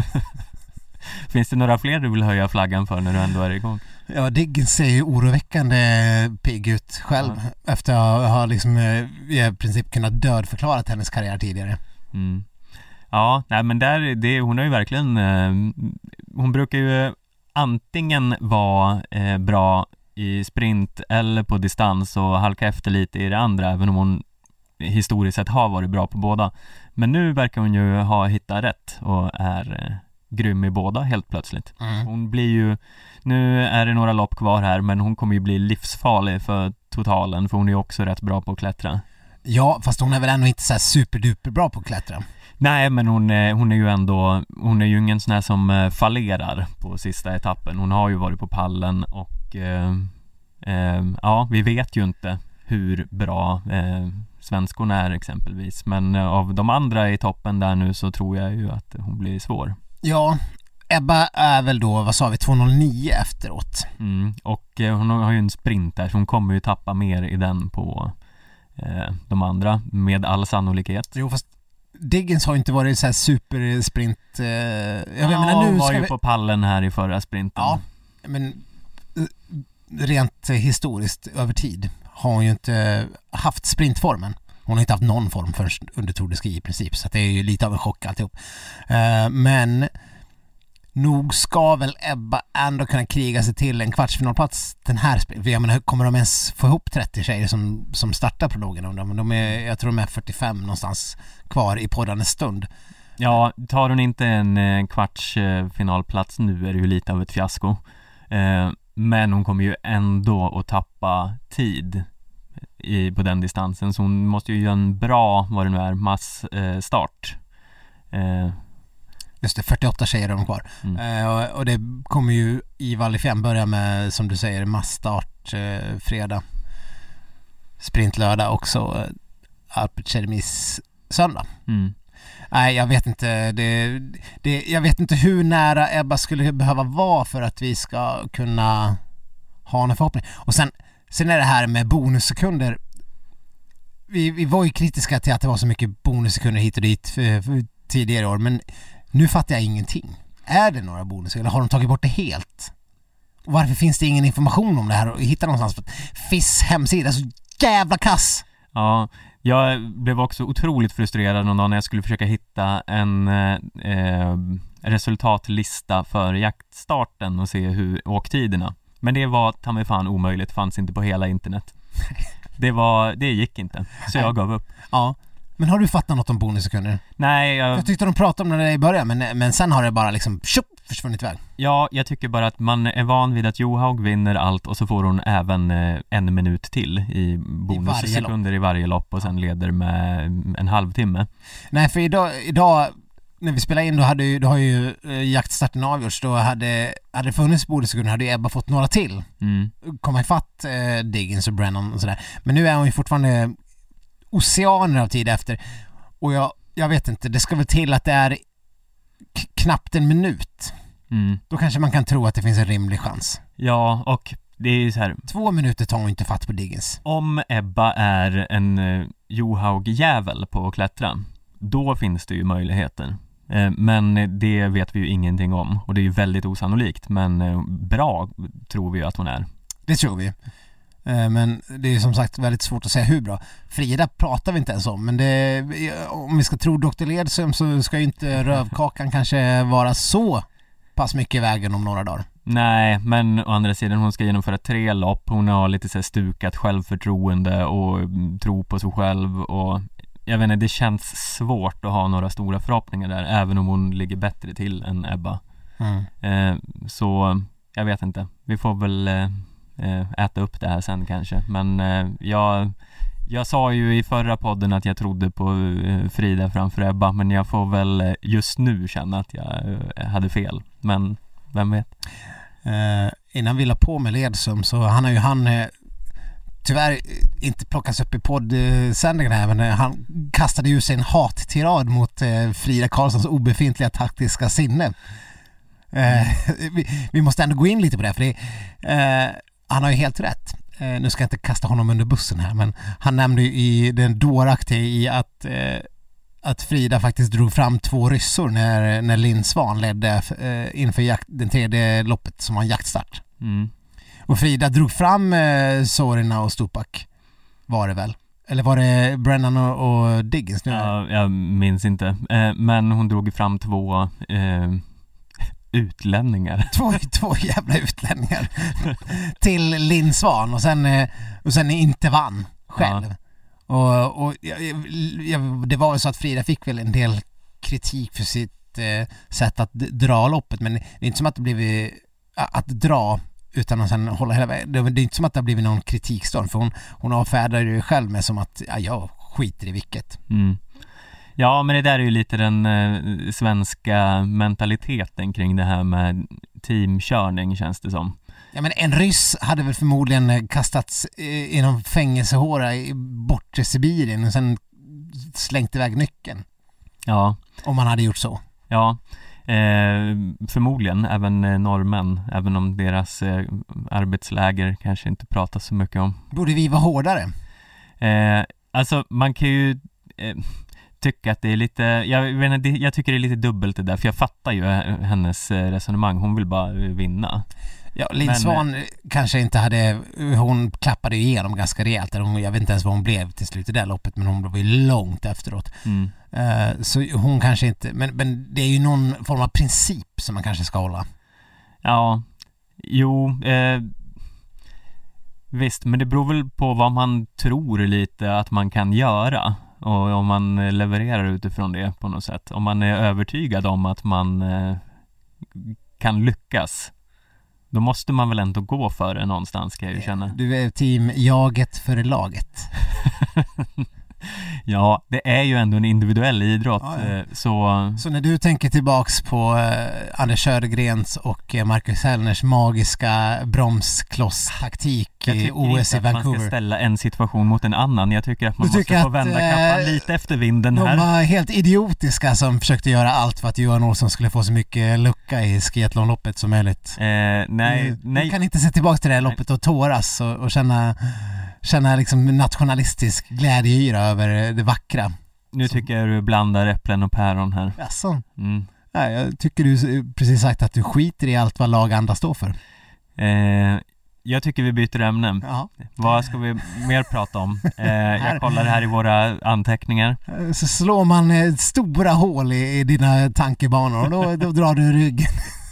Finns det några fler du vill höja flaggan för när du ändå är igång? Ja, Diggins ser ju oroväckande pigg ut själv, Ja. efter att ha liksom, eh, i princip kunnat dödförklarat hennes karriär tidigare. Mm. Ja, nej, men där, det, hon har ju verkligen eh, hon brukar ju antingen vara eh, bra i sprint eller på distans och halka efter lite i det andra, även om hon historiskt sett har varit bra på båda. Men nu verkar hon ju ha hittat rätt och är eh, grym i båda helt plötsligt. Mm. Hon blir ju, nu är det några lopp kvar här, men hon kommer ju bli livsfarlig för totalen, för hon är ju också rätt bra på att klättra. Ja, fast hon är väl ändå inte så här superduper bra på att klättra. Nej, men hon är, hon är ju ändå, hon är ju ingen sån här som eh, fallerar på sista etappen. Hon har ju varit på pallen och eh, eh, ja, vi vet ju inte hur bra eh, svenskorna är exempelvis. Men eh, av de andra i toppen där nu så tror jag ju att hon blir svår. Ja, Ebba är väl då, vad sa vi, två noll nio efteråt. Mm, och eh, hon har ju en sprint där, så hon kommer ju tappa mer i den på eh, de andra med all sannolikhet. Jo, fast Diggins har ju inte varit så här supersprint. Eh, jag ja, menar, nu hon var ska ju vi... på pallen här i förra sprinten. Ja, men eh, rent historiskt över tid har hon ju inte haft sprintformen. Hon har inte haft någon form först under Tour de Ski i princip, så att det är ju lite av en chock alltihop. Eh, men nog ska väl Ebba ändå kunna kriga sig till en kvartsfinalplats den här spel. Jag menar, kommer de ens få ihop trettio tjejer som, som startar prologen? De, de är, jag tror de är fyrtiofem någonstans kvar i poddandes stund. Ja, tar hon inte en eh, kvartsfinalplats nu är det ju lite av ett fiasko. Eh, men hon kommer ju ändå att tappa tid i, på den distansen. Så hon måste ju göra en bra, vad det nu är, massstart. Eh, Just det, fyrtioåtta tjejer är de kvar. Mm. Eh, och, och det kommer ju i Val di Fiemme börja med, som du säger, massstart eh, fredag. Sprintlördag också. Eh, Alpe Cermis söndag. mm. Nej, jag vet inte. Det, det, jag vet inte hur nära Ebba skulle behöva vara för att vi ska kunna ha en förhoppning. Och sen, sen är det här med bonussekunder. Vi, vi var ju kritiska till att det var så mycket bonussekunder hit och dit för, för tidigare år, men nu fattar jag ingenting. är det några bonusar eller har de tagit bort det helt? Och varför finns det ingen information om det här och hitta någonstans? För att F I S hemsida är så jävla kass. Ja, jag blev också otroligt frustrerad någon dag när jag skulle försöka hitta en eh, resultatlista för jaktstarten och se hur åktiderna. Men det var ta mig fan omöjligt, fanns inte på hela internet. Det var det gick inte. Så jag gav upp. Ja. Men har du fattat något om bonussekunder? Nej, jag... jag tyckte de pratade om det i början, men, men sen har det bara liksom tjup, försvunnit iväg. Ja, jag tycker bara att man är van vid att Johaug vinner allt och så får hon även eh, en minut till i bonussekunder i varje lopp och sen leder med en halvtimme. Nej, för idag, idag när vi spelade in då, hade ju, då har ju eh, jaktstarten avgjorts. Då hade, hade det funnits bonussekunder hade ju Ebba fått några till. Mm. Komma ifatt eh, Diggins och Brennan och sådär. Men nu är hon ju fortfarande oceaner av tid efter. Och jag, jag vet inte, det ska väl till att det är k- knappt en minut. Mm. Då kanske man kan tro att det finns en rimlig chans. Ja, och det är ju så här. Två minuter tar hon inte fatt på Diggins. Om Ebba är en uh, Johaug-jävel på att klättra, då finns det ju möjligheter. Uh, men det vet vi ju ingenting om. Och det är ju väldigt osannolikt. Men uh, bra tror vi ju att hon är. Det tror vi. Men det är som sagt väldigt svårt att säga hur bra. Frida pratar vi inte ens om. Men det, om vi ska tro doktor Ledsum så ska ju inte rövkakan kanske vara så pass mycket i vägen om några dagar. Nej, men å andra sidan hon ska genomföra tre lopp. Hon har lite så här stukat självförtroende och tro på sig själv. Och jag vet inte, det känns svårt att ha några stora förhoppningar där. Även om hon ligger bättre till än Ebba. Mm. eh, Så jag vet inte. Vi får väl... Eh, äta upp det här sen kanske. Men eh, jag, jag sa ju i förra podden att jag trodde på eh, Frida framför Ebba, men jag får väl just nu känna att jag eh, hade fel. Men vem vet? Eh, innan vi la på med Ledsum så han har ju han eh, tyvärr inte plockas upp i poddsändningen här, men eh, han kastade ju sig en hattirad mot eh, Frida Karlssons obefintliga taktiska sinne. Eh, vi, vi måste ändå gå in lite på det, för det eh, han har ju helt rätt. Eh, nu ska jag inte kasta honom under bussen här, men han nämnde ju i den dåraktiga i att, eh, att Frida faktiskt drog fram två ryssor när, när Linn Svan ledde eh, inför jakt, den tredje loppet som var en jaktstart. Mm. Och Frida drog fram eh, Sorina och Stupak, var det väl? Eller var det Brennan och, och Diggins nu? Ja, jag minns inte. Eh, men hon drog fram två... Eh... utlänningar. Två, två jävla utlänningar till Linn Svan och sen, och sen inte vann själv. Ja. Och, och jag, jag, det var ju så att Frida fick väl en del kritik för sitt eh, sätt att dra loppet, men det är inte som att det blivit att dra utan att sen hålla hela vägen. Det är inte som att det har blivit någon kritikstorm, för hon, hon avfärdar ju själv med som att ja, jag skiter i vilket. Mm. Ja, men det där är ju lite den eh, svenska mentaliteten kring det här med teamkörning, känns det som. Ja, men en ryss hade väl förmodligen kastats i någon fängelsehåra bort till Sibirien och sen slängt iväg nyckeln. Ja. Om man hade gjort så. Ja, eh, förmodligen även eh, norrmän, även om deras eh, arbetsläger kanske inte pratas så mycket om. Borde vi vara hårdare? Eh, alltså, man kan ju... Eh, tycka att det är lite, jag, vet inte, jag tycker det är lite dubbelt det där, för jag fattar ju hennes resonemang, hon vill bara vinna. Ja, Linn Svan men, kanske inte hade, hon klappade ju igenom ganska rejält, hon, jag vet inte ens vad hon blev till slut i det loppet, men hon var ju långt efteråt. Mm. Uh, så hon kanske inte, men, men det är ju någon form av princip som man kanske ska hålla. Ja, jo, eh, visst, men det beror väl på vad man tror lite att man kan göra. Och om man levererar utifrån det på något sätt. Om man är övertygad om att man eh, kan lyckas, då måste man väl ändå gå för det någonstans, ska jag ju känna. Du är team jaget för laget. Ja, det är ju ändå en individuell idrott. Ja, ja. Så... så när du tänker tillbaks på eh, Anders Södergrens och eh, Marcus Hellners magiska bromskloss-taktik i O S i Vancouver. Jag tycker inte att man ska ställa en situation mot en annan. Jag tycker att man du måste få vända att, kappan eh, lite efter vinden här. De var helt idiotiska som försökte göra allt för att Johan Olsson skulle få så mycket lucka i skiathlonloppet som möjligt. Eh, nej, du, nej. Du kan inte se tillbaka till det här loppet och tåras och, och känna... känna liksom nationalistisk glädjeyra över det vackra. Nu tycker jag du blandar äpplen och päron här. Jaså? Mm. Nej, jag tycker du precis sagt att du skiter i allt vad lag andra står för. Eh, jag tycker vi byter ämne. Ja. Vad ska vi mer prata om? Eh, jag kollar här i våra anteckningar. Så slår man eh, stora hål i, i dina tankebanor och då, då drar du ryggen.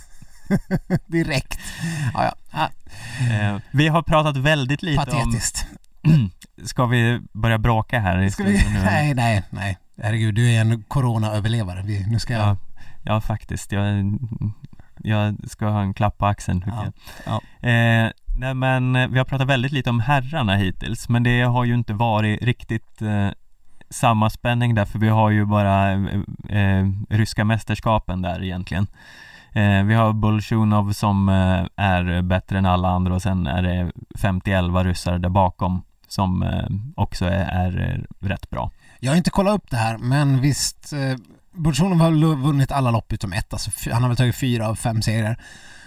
Direkt. Ja, ja. Ja. Eh, vi har pratat väldigt lite Patetiskt. om... Ska vi börja bråka här i Ska vi... studion nu? Nej, nej, nej. Herregud, du är en corona-överlevare. Vi, nu ska jag... Ja, ja faktiskt. Jag, jag ska ha en klapp på axeln. Ja. Ja. Eh, nej, men vi har pratat väldigt lite om herrarna hittills, men det har ju inte varit riktigt eh, samma spänning där, för vi har ju bara eh, eh, ryska mästerskapen där egentligen. Eh, vi har Bolshunov som eh, är bättre än alla andra, och sen är det femtioelva ryssar där bakom som eh, också är, är rätt bra. Jag har inte kollat upp det här, men visst, eh, Bolshunov har vunnit alla lopp utom ett. Alltså, f- han har väl tagit fyra av fem serier.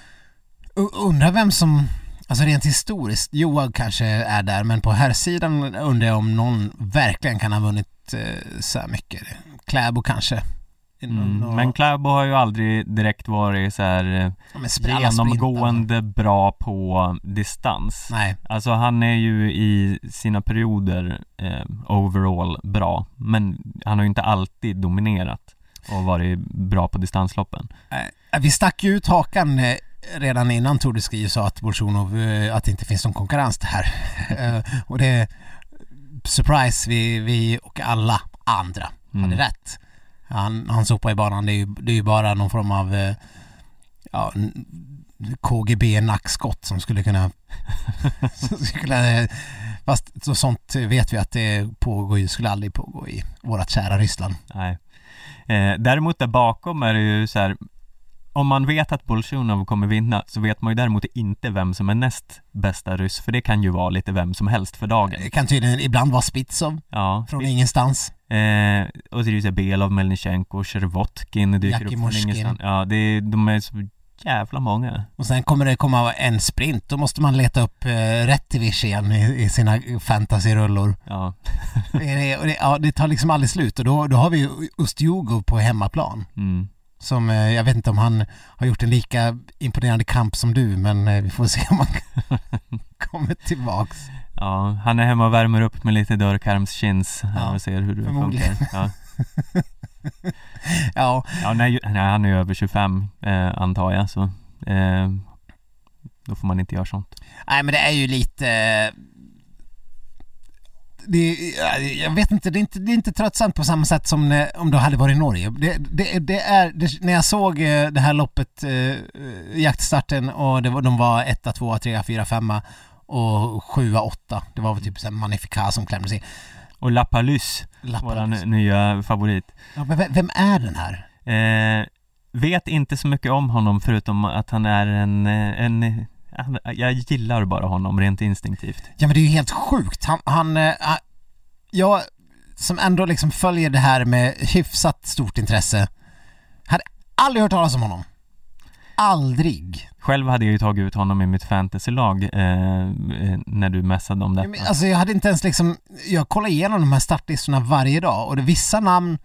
U- undrar vem som, alltså rent historiskt, Joag kanske är där, men på här sidan undrar jag om någon verkligen kan ha vunnit eh, så här mycket. Kläbo kanske. Mm, och, men Kläbo har ju aldrig direkt varit så här ja, spr- genomgående bra på distans. Nej. Alltså han är ju i sina perioder eh, overall bra, men han har ju inte alltid dominerat och varit bra på distansloppen. Eh, vi stack ju ut hakan eh, redan innan Tour de Ski sa att Bolshunov, eh, att det inte finns någon konkurrens det här. eh, och det är surprise, vi, vi och alla andra Mm. hade rätt. Han, han sopar i banan, det är ju, det är ju bara någon form av eh, ja, K G B-nackskott som skulle kunna, som skulle, fast så sånt vet vi att det pågår, skulle aldrig pågå i vårat kära Ryssland. Nej. Eh, däremot där bakom är det ju så här, om man vet att Bolshunov kommer vinna, så vet man ju däremot inte vem som är näst bästa ryss, för det kan ju vara lite vem som helst för dagen. Det kan tydligen ibland vara Spitsov, ja, från Spits- ingenstans. Eh, och så är det ju så här Belov, Melnichenko, Chervotkin dyker upp från Jakimoshkin. ingenstans. Ja, det är, de är så jävla många. Och sen kommer det komma en sprint, då måste man leta upp eh, rätt till igen i, i sina fantasyrullor. Ja. det, det, det, ja, det tar liksom aldrig slut, och då, då har vi ju Ustjugov på hemmaplan. Mm. Som, eh, jag vet inte om han har gjort en lika imponerande kamp som du, men eh, vi får se om han kommer tillbaks. Ja, han är hemma och värmer upp med lite dörrkarmskins här Ja, och ser hur det förmodligen. funkar. Ja. ja. Ja, nej, nej, han är över tjugofem eh, antar jag, så eh, då får man inte göra sånt. Nej, men det är ju lite... Eh, det, jag vet inte, det är inte, det är inte tröttsamt på samma sätt som när, om du hade varit i Norge. Det, det, det är, det, när jag såg eh, det här loppet, eh, jaktstarten, och det var, de var etta, tvåa, trea, fyra, femma och sjua, åtta. Det var väl typ så här Magnificat som klämde sig. Och Lapalus, våran nya favorit. Ja, vem, vem är den här? Eh, vet inte så mycket om honom, förutom att han är en... en jag gillar bara honom rent instinktivt. Ja, men det är ju helt sjukt. Han, han, han jag som ändå liksom följer det här med hyfsat stort intresse hade aldrig hört talas om honom. Aldrig. Själv hade jag ju tagit ut honom i mitt fantasylag eh, när du messade om detta. Ja, men, alltså jag hade inte ens liksom, jag kollar igenom de här startlistorna varje dag, och det vissa namn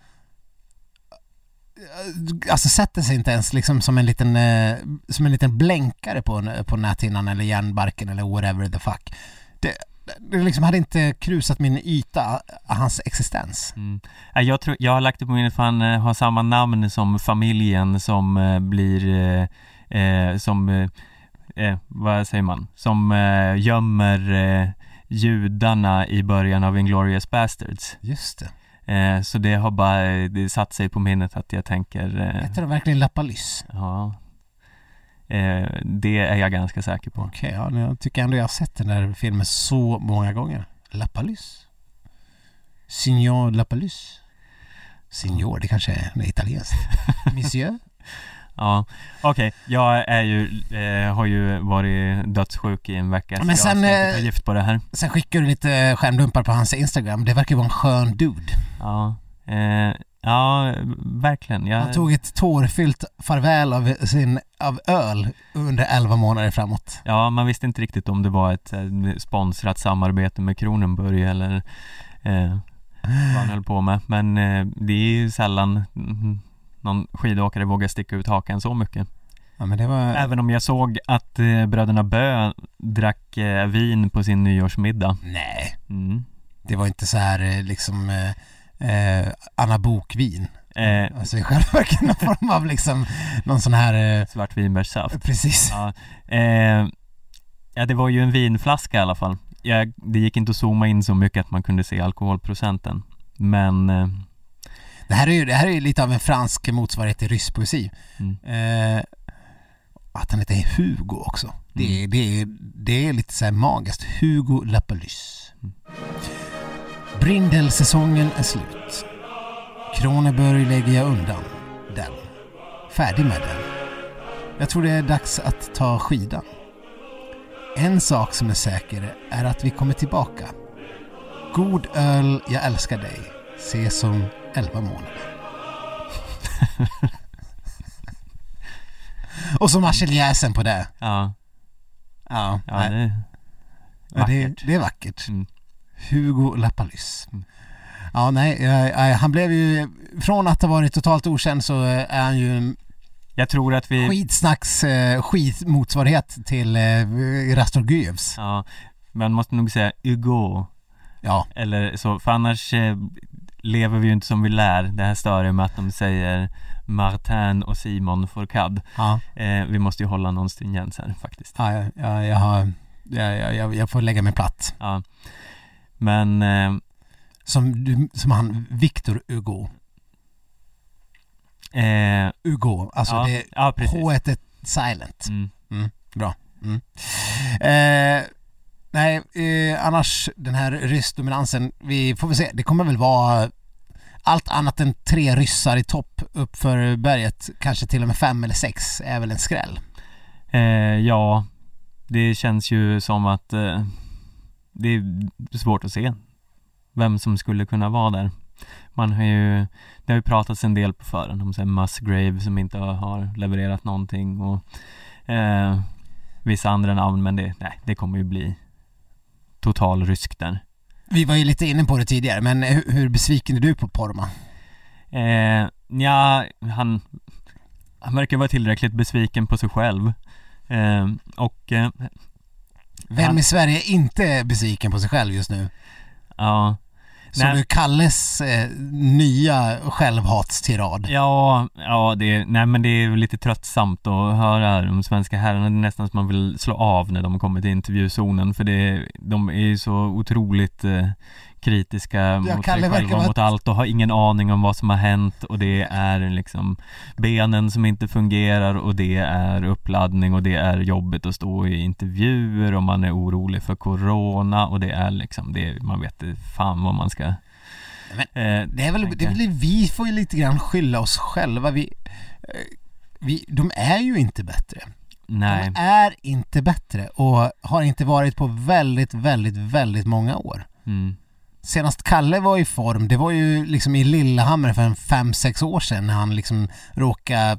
alltså sätter sig inte ens liksom som en liten eh, som en liten blänkare på, på näthinnan eller järnbarken eller whatever the fuck. Det, det liksom hade inte krusat min yta av hans existens. Mm. Jag, tror, jag har lagt det på minnet för han har samma namn som familjen som eh, blir eh, eh, som eh, vad säger man? Som eh, gömmer eh, judarna i början av Inglourious Bastards. Just det. Eh, så det har bara det satt sig på minnet att jag tänker... Eh, Heter det verkligen Lapalus? Ja. Eh, det är jag ganska säker på. Okej, okay, ja, jag tycker ändå jag har sett den där filmen så många gånger. Lapalus. Signor Lapalus. Signor, det kanske är italienskt. Monsieur? Ja, okej. Okay. Jag är ju, eh, har ju varit dödssjuk i en vecka. Men så sen, jag ska ta gift på det här. Sen skickar du lite skärmdumpar på hans Instagram. Det verkar vara en skön dude. Ja, eh, ja verkligen. Jag... Han tog ett tårfyllt farväl av sin av öl under elva månader framåt. Ja, man visste inte riktigt om det var ett eh, sponsrat samarbete med Kronenburg eller eh, vad han höll på med. Men eh, det är ju sällan... Mm, någon skidåkare vågar sticka ut hakan så mycket. Ja, men det var... Även om jag såg att eh, bröderna Bö drack eh, vin på sin nyårsmiddag. Nej, Mm. det var inte så här eh, liksom eh, eh, Anna Bokvin. Eh, Alltså i själva verket någon form av liksom någon sån här... Eh, svartvinbärssaft. precis. Ja, eh, ja, det var ju en vinflaska i alla fall. Jag, det gick inte att zooma in så mycket att man kunde se alkoholprocenten. Men... Eh, Det här är ju, det här är ju lite av en fransk motsvarighet till rysk poesi. mm. Eh, att han heter Hugo också. Det är, det är, det är lite så här magiskt. Hugo Lapalus. Mm. Brindelsäsongen är slut. Kroneberg lägger jag undan. Den. Färdig med den. Jag tror det är dags att ta skidan. En sak som är säker är att vi kommer tillbaka. God öl, jag älskar dig. Ses om elva månader. Och så marseljäsen på det. Ja, Ja, ja nej. det är Ja, det, vackert. det är vackert. Mm. Hugo Lapalus. Mm. Ja, nej, eh, eh, han blev ju, från att ha varit totalt okänd så eh, är han ju en Jag tror att vi... skitsnacks eh, skitmotsvarighet till eh, Rastorgujevs. Ja, man måste nog säga Hugo. Ja, Eller så, för annars eh, lever vi ju inte som vi lär. Det här stör med att de säger Martin och Simon Fourcade. ja, Eh, vi måste ju hålla någon stringens här faktiskt. ja, ja, ja jag, har, jag, jag, jag, jag får lägga mig platt. Ja. Men eh, Som, du- som han, Victor Hugo. eh, Hugo, alltså ja, det ja, precis. H ett är silent. Mm. Mm, bra. Mm. Eh, nej, eh, annars den här ryssdominansen, vi får väl se, det kommer väl vara allt annat än tre ryssar i topp upp för berget, kanske till och med fem eller sex är väl en skräll. Eh, ja, det känns ju som att eh, det är svårt att se vem som skulle kunna vara där. Man har ju, det har ju pratats en del på förhand om så här Musgrave som inte har levererat någonting och eh, vissa andra namn, men det, nej, det kommer ju bli total rysk där. Vi var ju lite inne på det tidigare, men hur, hur besviken är du på Porma? Eh, ja, han, han verkar vara tillräckligt besviken på sig själv. Eh, och eh, Vem han- i Sverige är inte besviken på sig själv just nu? ja, Så Nej. du Kalles eh, nya självhatstirad. ja, ja det, nej, men det är ju lite tröttsamt att höra de svenska herrarna. Det är nästan som man vill slå av när de kommer till intervjuzonen, för det, de är ju så otroligt eh, kritiska mot Kalle sig verkar själva och vara- mot allt och har ingen aning om vad som har hänt, och det är liksom benen som inte fungerar och det är uppladdning och det är jobbigt att stå i intervjuer och man är orolig för corona och det är liksom det, man vet inte fan vad man ska Men eh, Det är väl, det är väl vi får ju lite grann skylla oss själva. Vi, eh, vi, de är ju inte bättre. nej. De är inte bättre och har inte varit på väldigt, väldigt, väldigt många år. Mm. Senast Kalle var i form, det var ju liksom i Lillehammer för en fem, sex år sedan när han liksom råkade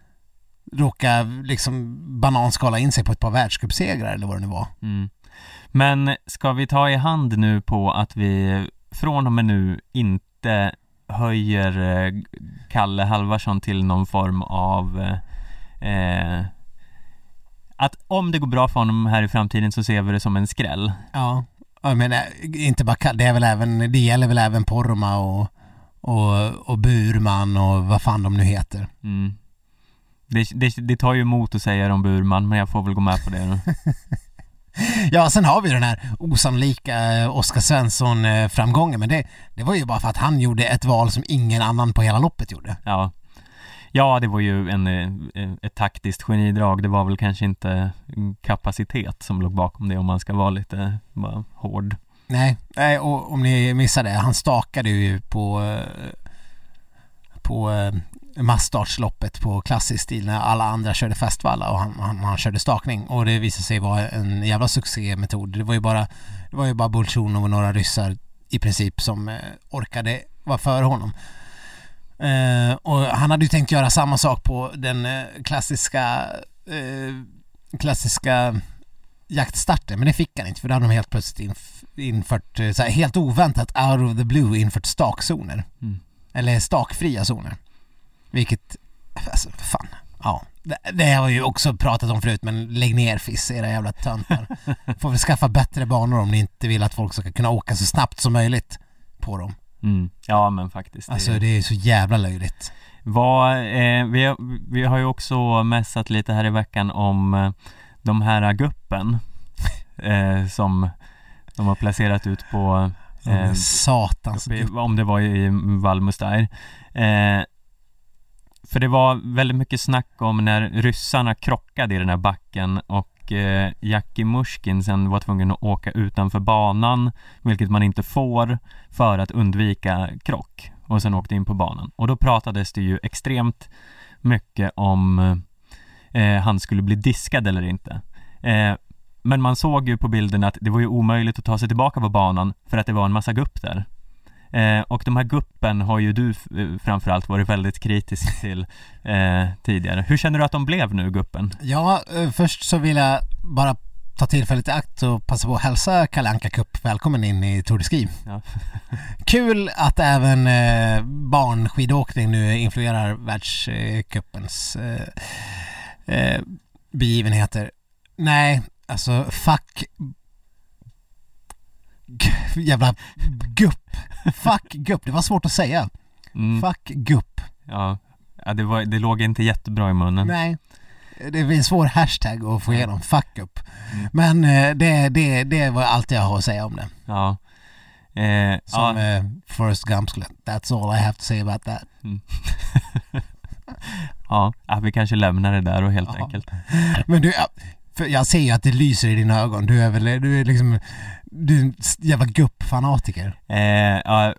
råka liksom bananskala in sig på ett par världscupsegrar eller vad det nu var. Mm. Men ska vi ta i hand nu på att vi från och med nu inte höjer eh, Kalle Halvarsson till någon form av eh, att om det går bra för honom här i framtiden så ser vi det som en skräll. Ja, jag menar, inte bara Kalle, det är väl även, det gäller väl även Porma och, och, och Burman och vad fan de nu heter. Mm. Det, det, det tar ju emot att säga om Burman, men jag får väl gå med på det då. Ja, sen har vi den här osannolika eh, Oskar Svensson-framgången, men det, det var ju bara för att han gjorde ett val som ingen annan på hela loppet gjorde. Ja. Ja, det var ju en, eh, ett taktiskt genidrag. Det var väl kanske inte kapacitet som låg bakom det, om man ska vara lite bara hård. Nej, nej, och om ni missade, han stakade ju på eh, på eh, massstartsloppet på klassisk stil när alla andra körde festvalla och han, han, han körde stakning, och det visade sig vara en jävla succémetod. Det var ju bara det var ju bara Bolsjunov och några ryssar i princip som eh, orkade vara före honom. Eh, och han hade ju tänkt göra samma sak på den eh, klassiska eh, klassiska jaktstarten, men det fick han inte, för då hade de helt plötsligt inf- infört eh, så här, helt oväntat out of the blue infört stakzoner. Mm. Eller stakfria zoner. Vilket, alltså fan, ja. Det, det har vi ju också pratat om förut, men lägg ner fiss, era jävla töntar. Får vi skaffa bättre banor om ni inte vill att folk ska kunna åka så snabbt som möjligt på dem. Mm. Ja, men faktiskt. Alltså det är så jävla löjligt. Vad, eh, vi, har, vi har ju också mässat lite här i veckan om eh, de här guppen eh, som de har placerat ut på eh, satans uppe, om det var i Valmus där. Eh, för det var väldigt mycket snack om när ryssarna krockade i den här backen och eh, Jackie Mushkin sen var tvungen att åka utanför banan, vilket man inte får, för att undvika krock, och sen åkte in på banan. Och då pratades det ju extremt mycket om eh, han skulle bli diskad eller inte. Eh, men man såg ju på bilden att det var ju omöjligt att ta sig tillbaka på banan för att det var en massa gupp där. Eh, och de här guppen har ju du f- framförallt varit väldigt kritisk till eh, tidigare. Hur känner du att de blev nu, guppen? Ja, eh, först så vill jag bara ta tillfället i akt och passa på att hälsa Kalle Anka Cup välkommen in i Tour de Ski. Ja. Kul att även eh, barnskidåkning nu influerar världscupens eh, eh, begivenheter. Nej, alltså fuck G- jävla gupp. Fuck gupp, det var svårt att säga. Mm. Fuck gupp. Ja, ja det, var, det låg inte jättebra i munnen. Nej, det är en svår hashtag att få igenom. Fuck upp. Mm. Men eh, det, det, det var allt jag har att säga om det. Ja. Eh, Som ja. eh, Forrest Gump skulle. That's all I have to say about that. Mm. ja, ja, vi kanske lämnar det där och helt ja. enkelt. Men du, för jag ser ju att det lyser i dina ögon. Du är väl, du är liksom, du är en jävla gupp-fanatiker. Eh, ja,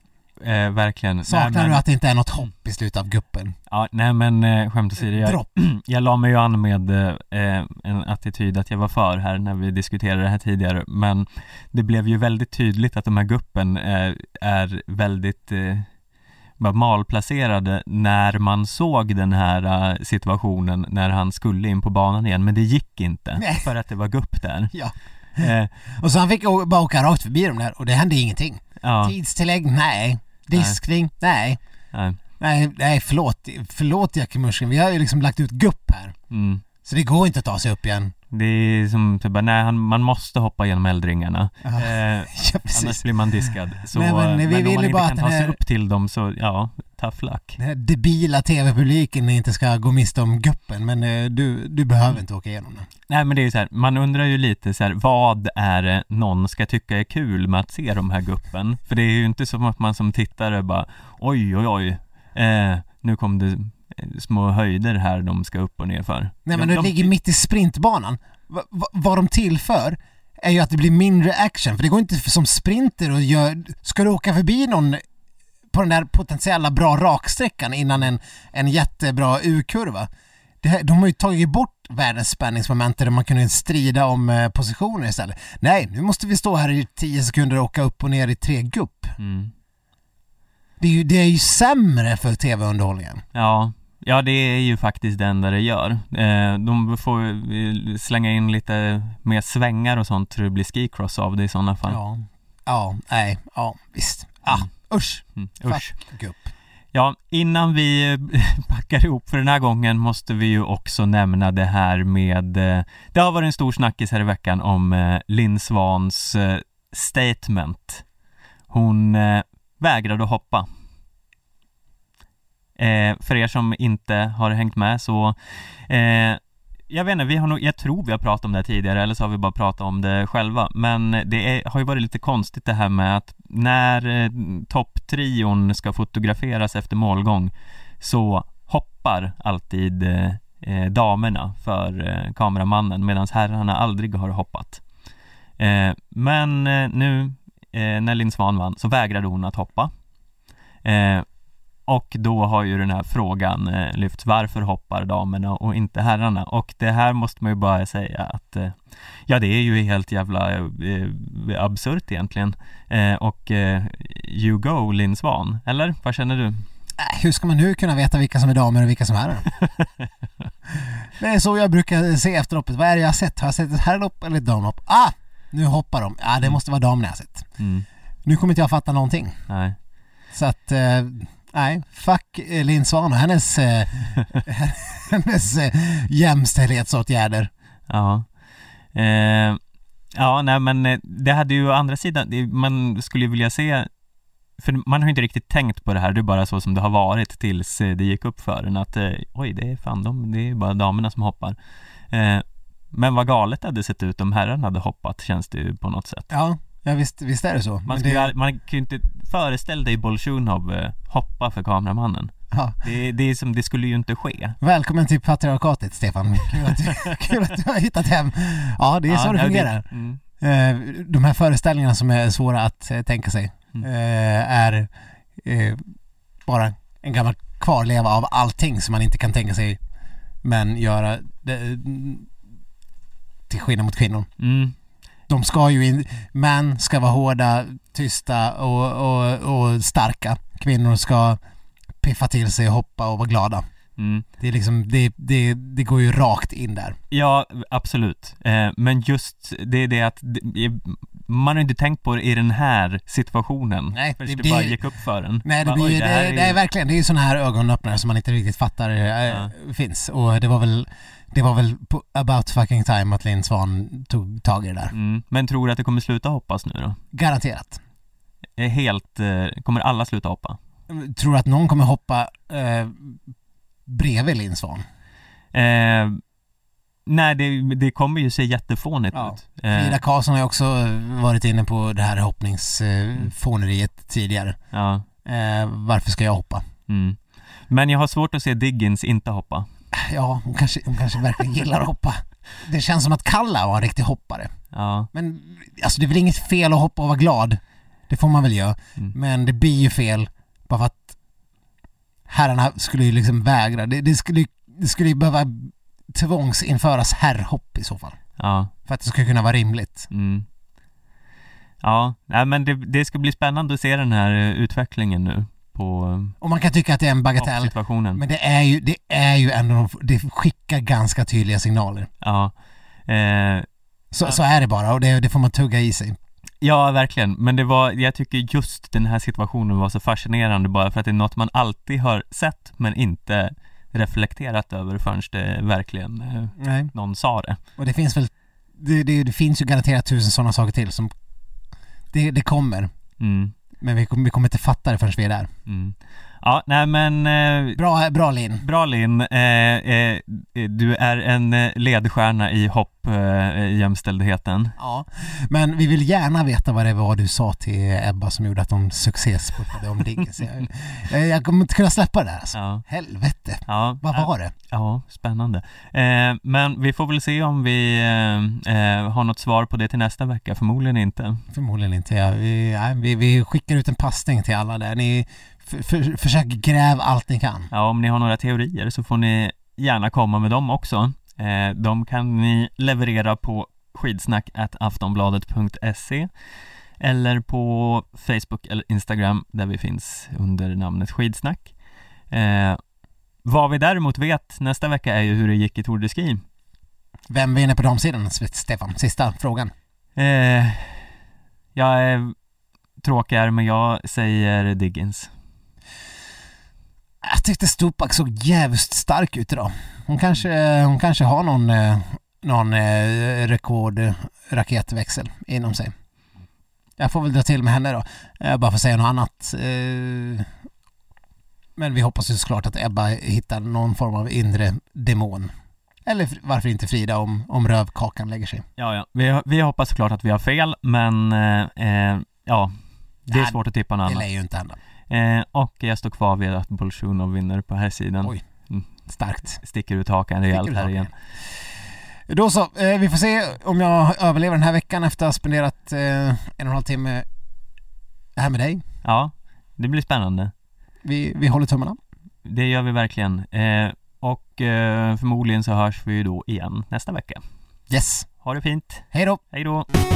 eh, verkligen. Saknar nej, men, du att det inte är något hopp i slutet av guppen? Ja, nej men eh, skämt åsido, jag, jag la mig ju an med eh, en attityd att jag var för här när vi diskuterade det här tidigare, men det blev ju väldigt tydligt att de här guppen eh, är väldigt eh, bara malplacerade när man såg den här uh, situationen när han skulle in på banan igen, men det gick inte. Nej. För att det var gupp där. Ja. Eh. Och så han fick å- bara åka rakt förbi dem där och det hände ingenting. Ja. Tidstillägg, nej. Diskning, nej. Nej. Nej, nej förlåt. Förlåt Jackie Mushkin, vi har ju liksom lagt ut gupp här. Mm. Så det går inte att ta sig upp igen. Det är som typ, nej, han, man måste hoppa genom eldringarna. Ja. Eh, ja, annars blir man diskad. Så, men, men, vi men vill om man ju inte bara kan att ta sig här, upp till dem så, ja, tough luck. Den här debila tv-publiken inte ska gå miste om guppen, men eh, du, du behöver mm. inte åka igenom den. Nej, men det är ju så här, man undrar ju lite så här, vad är det någon ska tycka är kul med att se de här guppen? För det är ju inte som att man som tittare bara, oj, oj, oj, eh, nu kom det små höjder här de ska upp och ner för. Nej, men de, det de... ligger mitt i sprintbanan. Va, va, vad de tillför är ju att det blir mindre action, för det går inte som sprinter och gör, ska du åka förbi någon på den där potentiella bra raksträckan innan en, en jättebra U-kurva. Det här, de har ju tagit bort världens spänningsmoment där man kunde strida om eh, positioner istället. Nej, nu måste vi stå här i tio sekunder och åka upp och ner i tre gupp. Mm. Det är ju, det är ju sämre för tv-underhållningen. Ja, ja, det är ju faktiskt det enda det gör. Eh, de får slänga in lite mer svängar och sånt så det blir skicross av det i sådana fall. Ja, ja, nej, ja, visst. Ah, mm. usch. Mm, usch. Fuck gupp. Ja, innan vi packar ihop för den här gången måste vi ju också nämna det här med, det har varit en stor snackis här i veckan om Linn Swans statement. Hon vägrade att hoppa. Eh, för er som inte har hängt med så eh, jag vet inte, vi har nog, jag tror vi har pratat om det tidigare eller så har vi bara pratat om det själva, men det är, har ju varit lite konstigt det här med att när eh, topptrion ska fotograferas efter målgång så hoppar alltid eh, damerna för eh, kameramannen medan herrarna aldrig har hoppat. Eh, men eh, nu eh, när Linn Svan vann så vägrade hon att hoppa. Eh, Och då har ju den här frågan eh, lyfts, varför hoppar damerna och inte herrarna? Och det här måste man ju bara säga att eh, ja, det är ju helt jävla eh, absurt egentligen. Eh, och eh, you go, Linn Svan, eller? Vad känner du? Äh, hur ska man nu kunna veta vilka som är damer och vilka som är herrar? Det är så jag brukar se efter loppet. Vad är det jag har sett? Har jag sett ett herrlopp eller ett damlopp? Ah, nu hoppar de. Ja, ah, det måste vara damerna jag har sett. Mm. Nu kommer inte jag fatta någonting. Nej. Så att... Eh, Nej, fuck Linn Svahn och hennes, eh, hennes eh, jämställdhetsåtgärder. Ja. Eh, ja, nej men det hade ju å andra sidan, det, man skulle ju vilja se, för man har ju inte riktigt tänkt på det här, det är bara så som det har varit tills det gick upp för en att eh, oj, det är fan de, det är bara damerna som hoppar. Eh, men vad galet hade sett ut om herrarna hade hoppat, känns det ju på något sätt. Ja, ja visst, visst är det så. Man, skulle, det... man kan ju inte föreställa dig Bolsjunov eh, hoppa för kameramannen. Ja. Det, det, är som, det skulle ju inte ske. Välkommen till patriarkatet, Stefan. Kul att du, kul att du har hittat hem. Ja, det är ja, så det fungerar. Det, mm. eh, de här föreställningarna som är svåra att eh, tänka sig mm. eh, är eh, bara en gammal kvarleva av allting som man inte kan tänka sig, men göra det, till skillnad mot kvinnor. Mm. De ska ju in, män ska vara hårda, tysta och, och, och starka. Kvinnor ska piffa till sig, hoppa och vara glada. Mm. Det är liksom det, det, det går ju rakt in där. Ja, absolut. Eh, men just det är det att det, man har inte tänkt på det i den här situationen. Nej, det, det bara gick upp för en. Nej, det, blir, Oj, det, det, är... det är verkligen, det är ju sådana här ögonöppnare som man inte riktigt fattar äh, ja. finns. Och det var väl det var väl på about fucking time att Linn Svahn tog tag i det där. Mm. Men tror du att det kommer sluta hoppas nu då? Garanterat. Helt, eh, kommer alla sluta hoppa? Tror du att någon kommer hoppa eh, bredvid Linn Svahn? Eh, nej, det, det kommer ju se jättefånigt ja. ut. Eh. Frida Karlsson har ju också varit inne på det här hoppningsfåneriet mm. tidigare. Ja. Eh, varför ska jag hoppa? Mm. Men jag har svårt att se Diggins inte hoppa. Ja, hon kanske, hon kanske verkligen gillar att hoppa. Det känns som att Kalla var en riktig hoppare. Ja. Men alltså, det är väl inget fel att hoppa och vara glad. Det får man väl göra. Mm. Men det blir ju fel bara för att herrarna skulle ju liksom vägra. Det, det skulle det skulle ju behöva tvångsinföras herrhopp i så fall. Ja. För att det ska kunna vara rimligt. Mm. Ja, nej, men det, det ska bli spännande att se den här utvecklingen nu. På, och man kan tycka att det är en bagatell, men det är ju, det är ju ändå, det skickar ganska tydliga signaler. Ja. Eh, så, så är det bara, och det, det får man tugga i sig. Ja, verkligen. Men det var, jag tycker just den här situationen var så fascinerande bara för att det är något man alltid har sett men inte reflekterat över förrän det verkligen eh, Nej. någon sa det. Och det finns väl, det, det, det finns ju garanterat tusen sådana saker till som det, det kommer. Mm. Men vi kommer, vi kommer inte fatta det förrän vi är där. Mm. Ja, nej men... Eh, bra, bra Linn. Bra Linn. Eh, eh, du är en ledstjärna i hopp eh, jämställdheten. Ja, men vi vill gärna veta vad det var du sa till Ebba som gjorde att de succéspurtade om Diggins. Jag, jag kommer inte kunna släppa det där. Alltså. Ja. Helvete. Ja. Vad var det? Ja, spännande. Eh, men vi får väl se om vi eh, har något svar på det till nästa vecka. Förmodligen inte. Förmodligen inte, ja. Vi, ja, vi, vi skickar ut en passning till alla där. Ni för, för, försök gräva allt ni kan. Ja, om ni har några teorier så får ni gärna komma med dem också. Eh, de kan ni leverera på skidsnack at aftonbladet punkt se eller på Facebook eller Instagram där vi finns under namnet Skidsnack. Eh, vad vi däremot vet nästa vecka är ju hur det gick i Tour de Ski. Vem vinner på damsidan, Stefan? Sista frågan. Eh, jag är tråkigare, men jag säger Diggins. Jag tyckte Stupak såg jävligt stark ut idag. Hon kanske, hon kanske har någon, någon rekordraketväxel inom sig. Jag får väl dra till med henne då. Bara för att säga något annat. Men vi hoppas ju såklart att Ebba hittar någon form av inre demon. Eller varför inte Frida om, om rövkakan lägger sig. Ja, ja. Vi, vi hoppas såklart att vi har fel, men eh, ja, det är Nej, svårt att tippa något annat. Det lär ju inte hända. Eh, och jag står kvar vid att Bolsjunov vinner på här sidan. Oj, starkt. Sticker ut hakan rejält här igen. Då så, eh, vi får se om jag överlever den här veckan efter att ha spenderat eh, en och en halv timme här med dig. Ja, det blir spännande. Vi, vi håller tummarna. Det gör vi verkligen. Eh, och eh, förmodligen så hörs vi då igen nästa vecka. Yes. Ha det fint. Hej då. Hej då.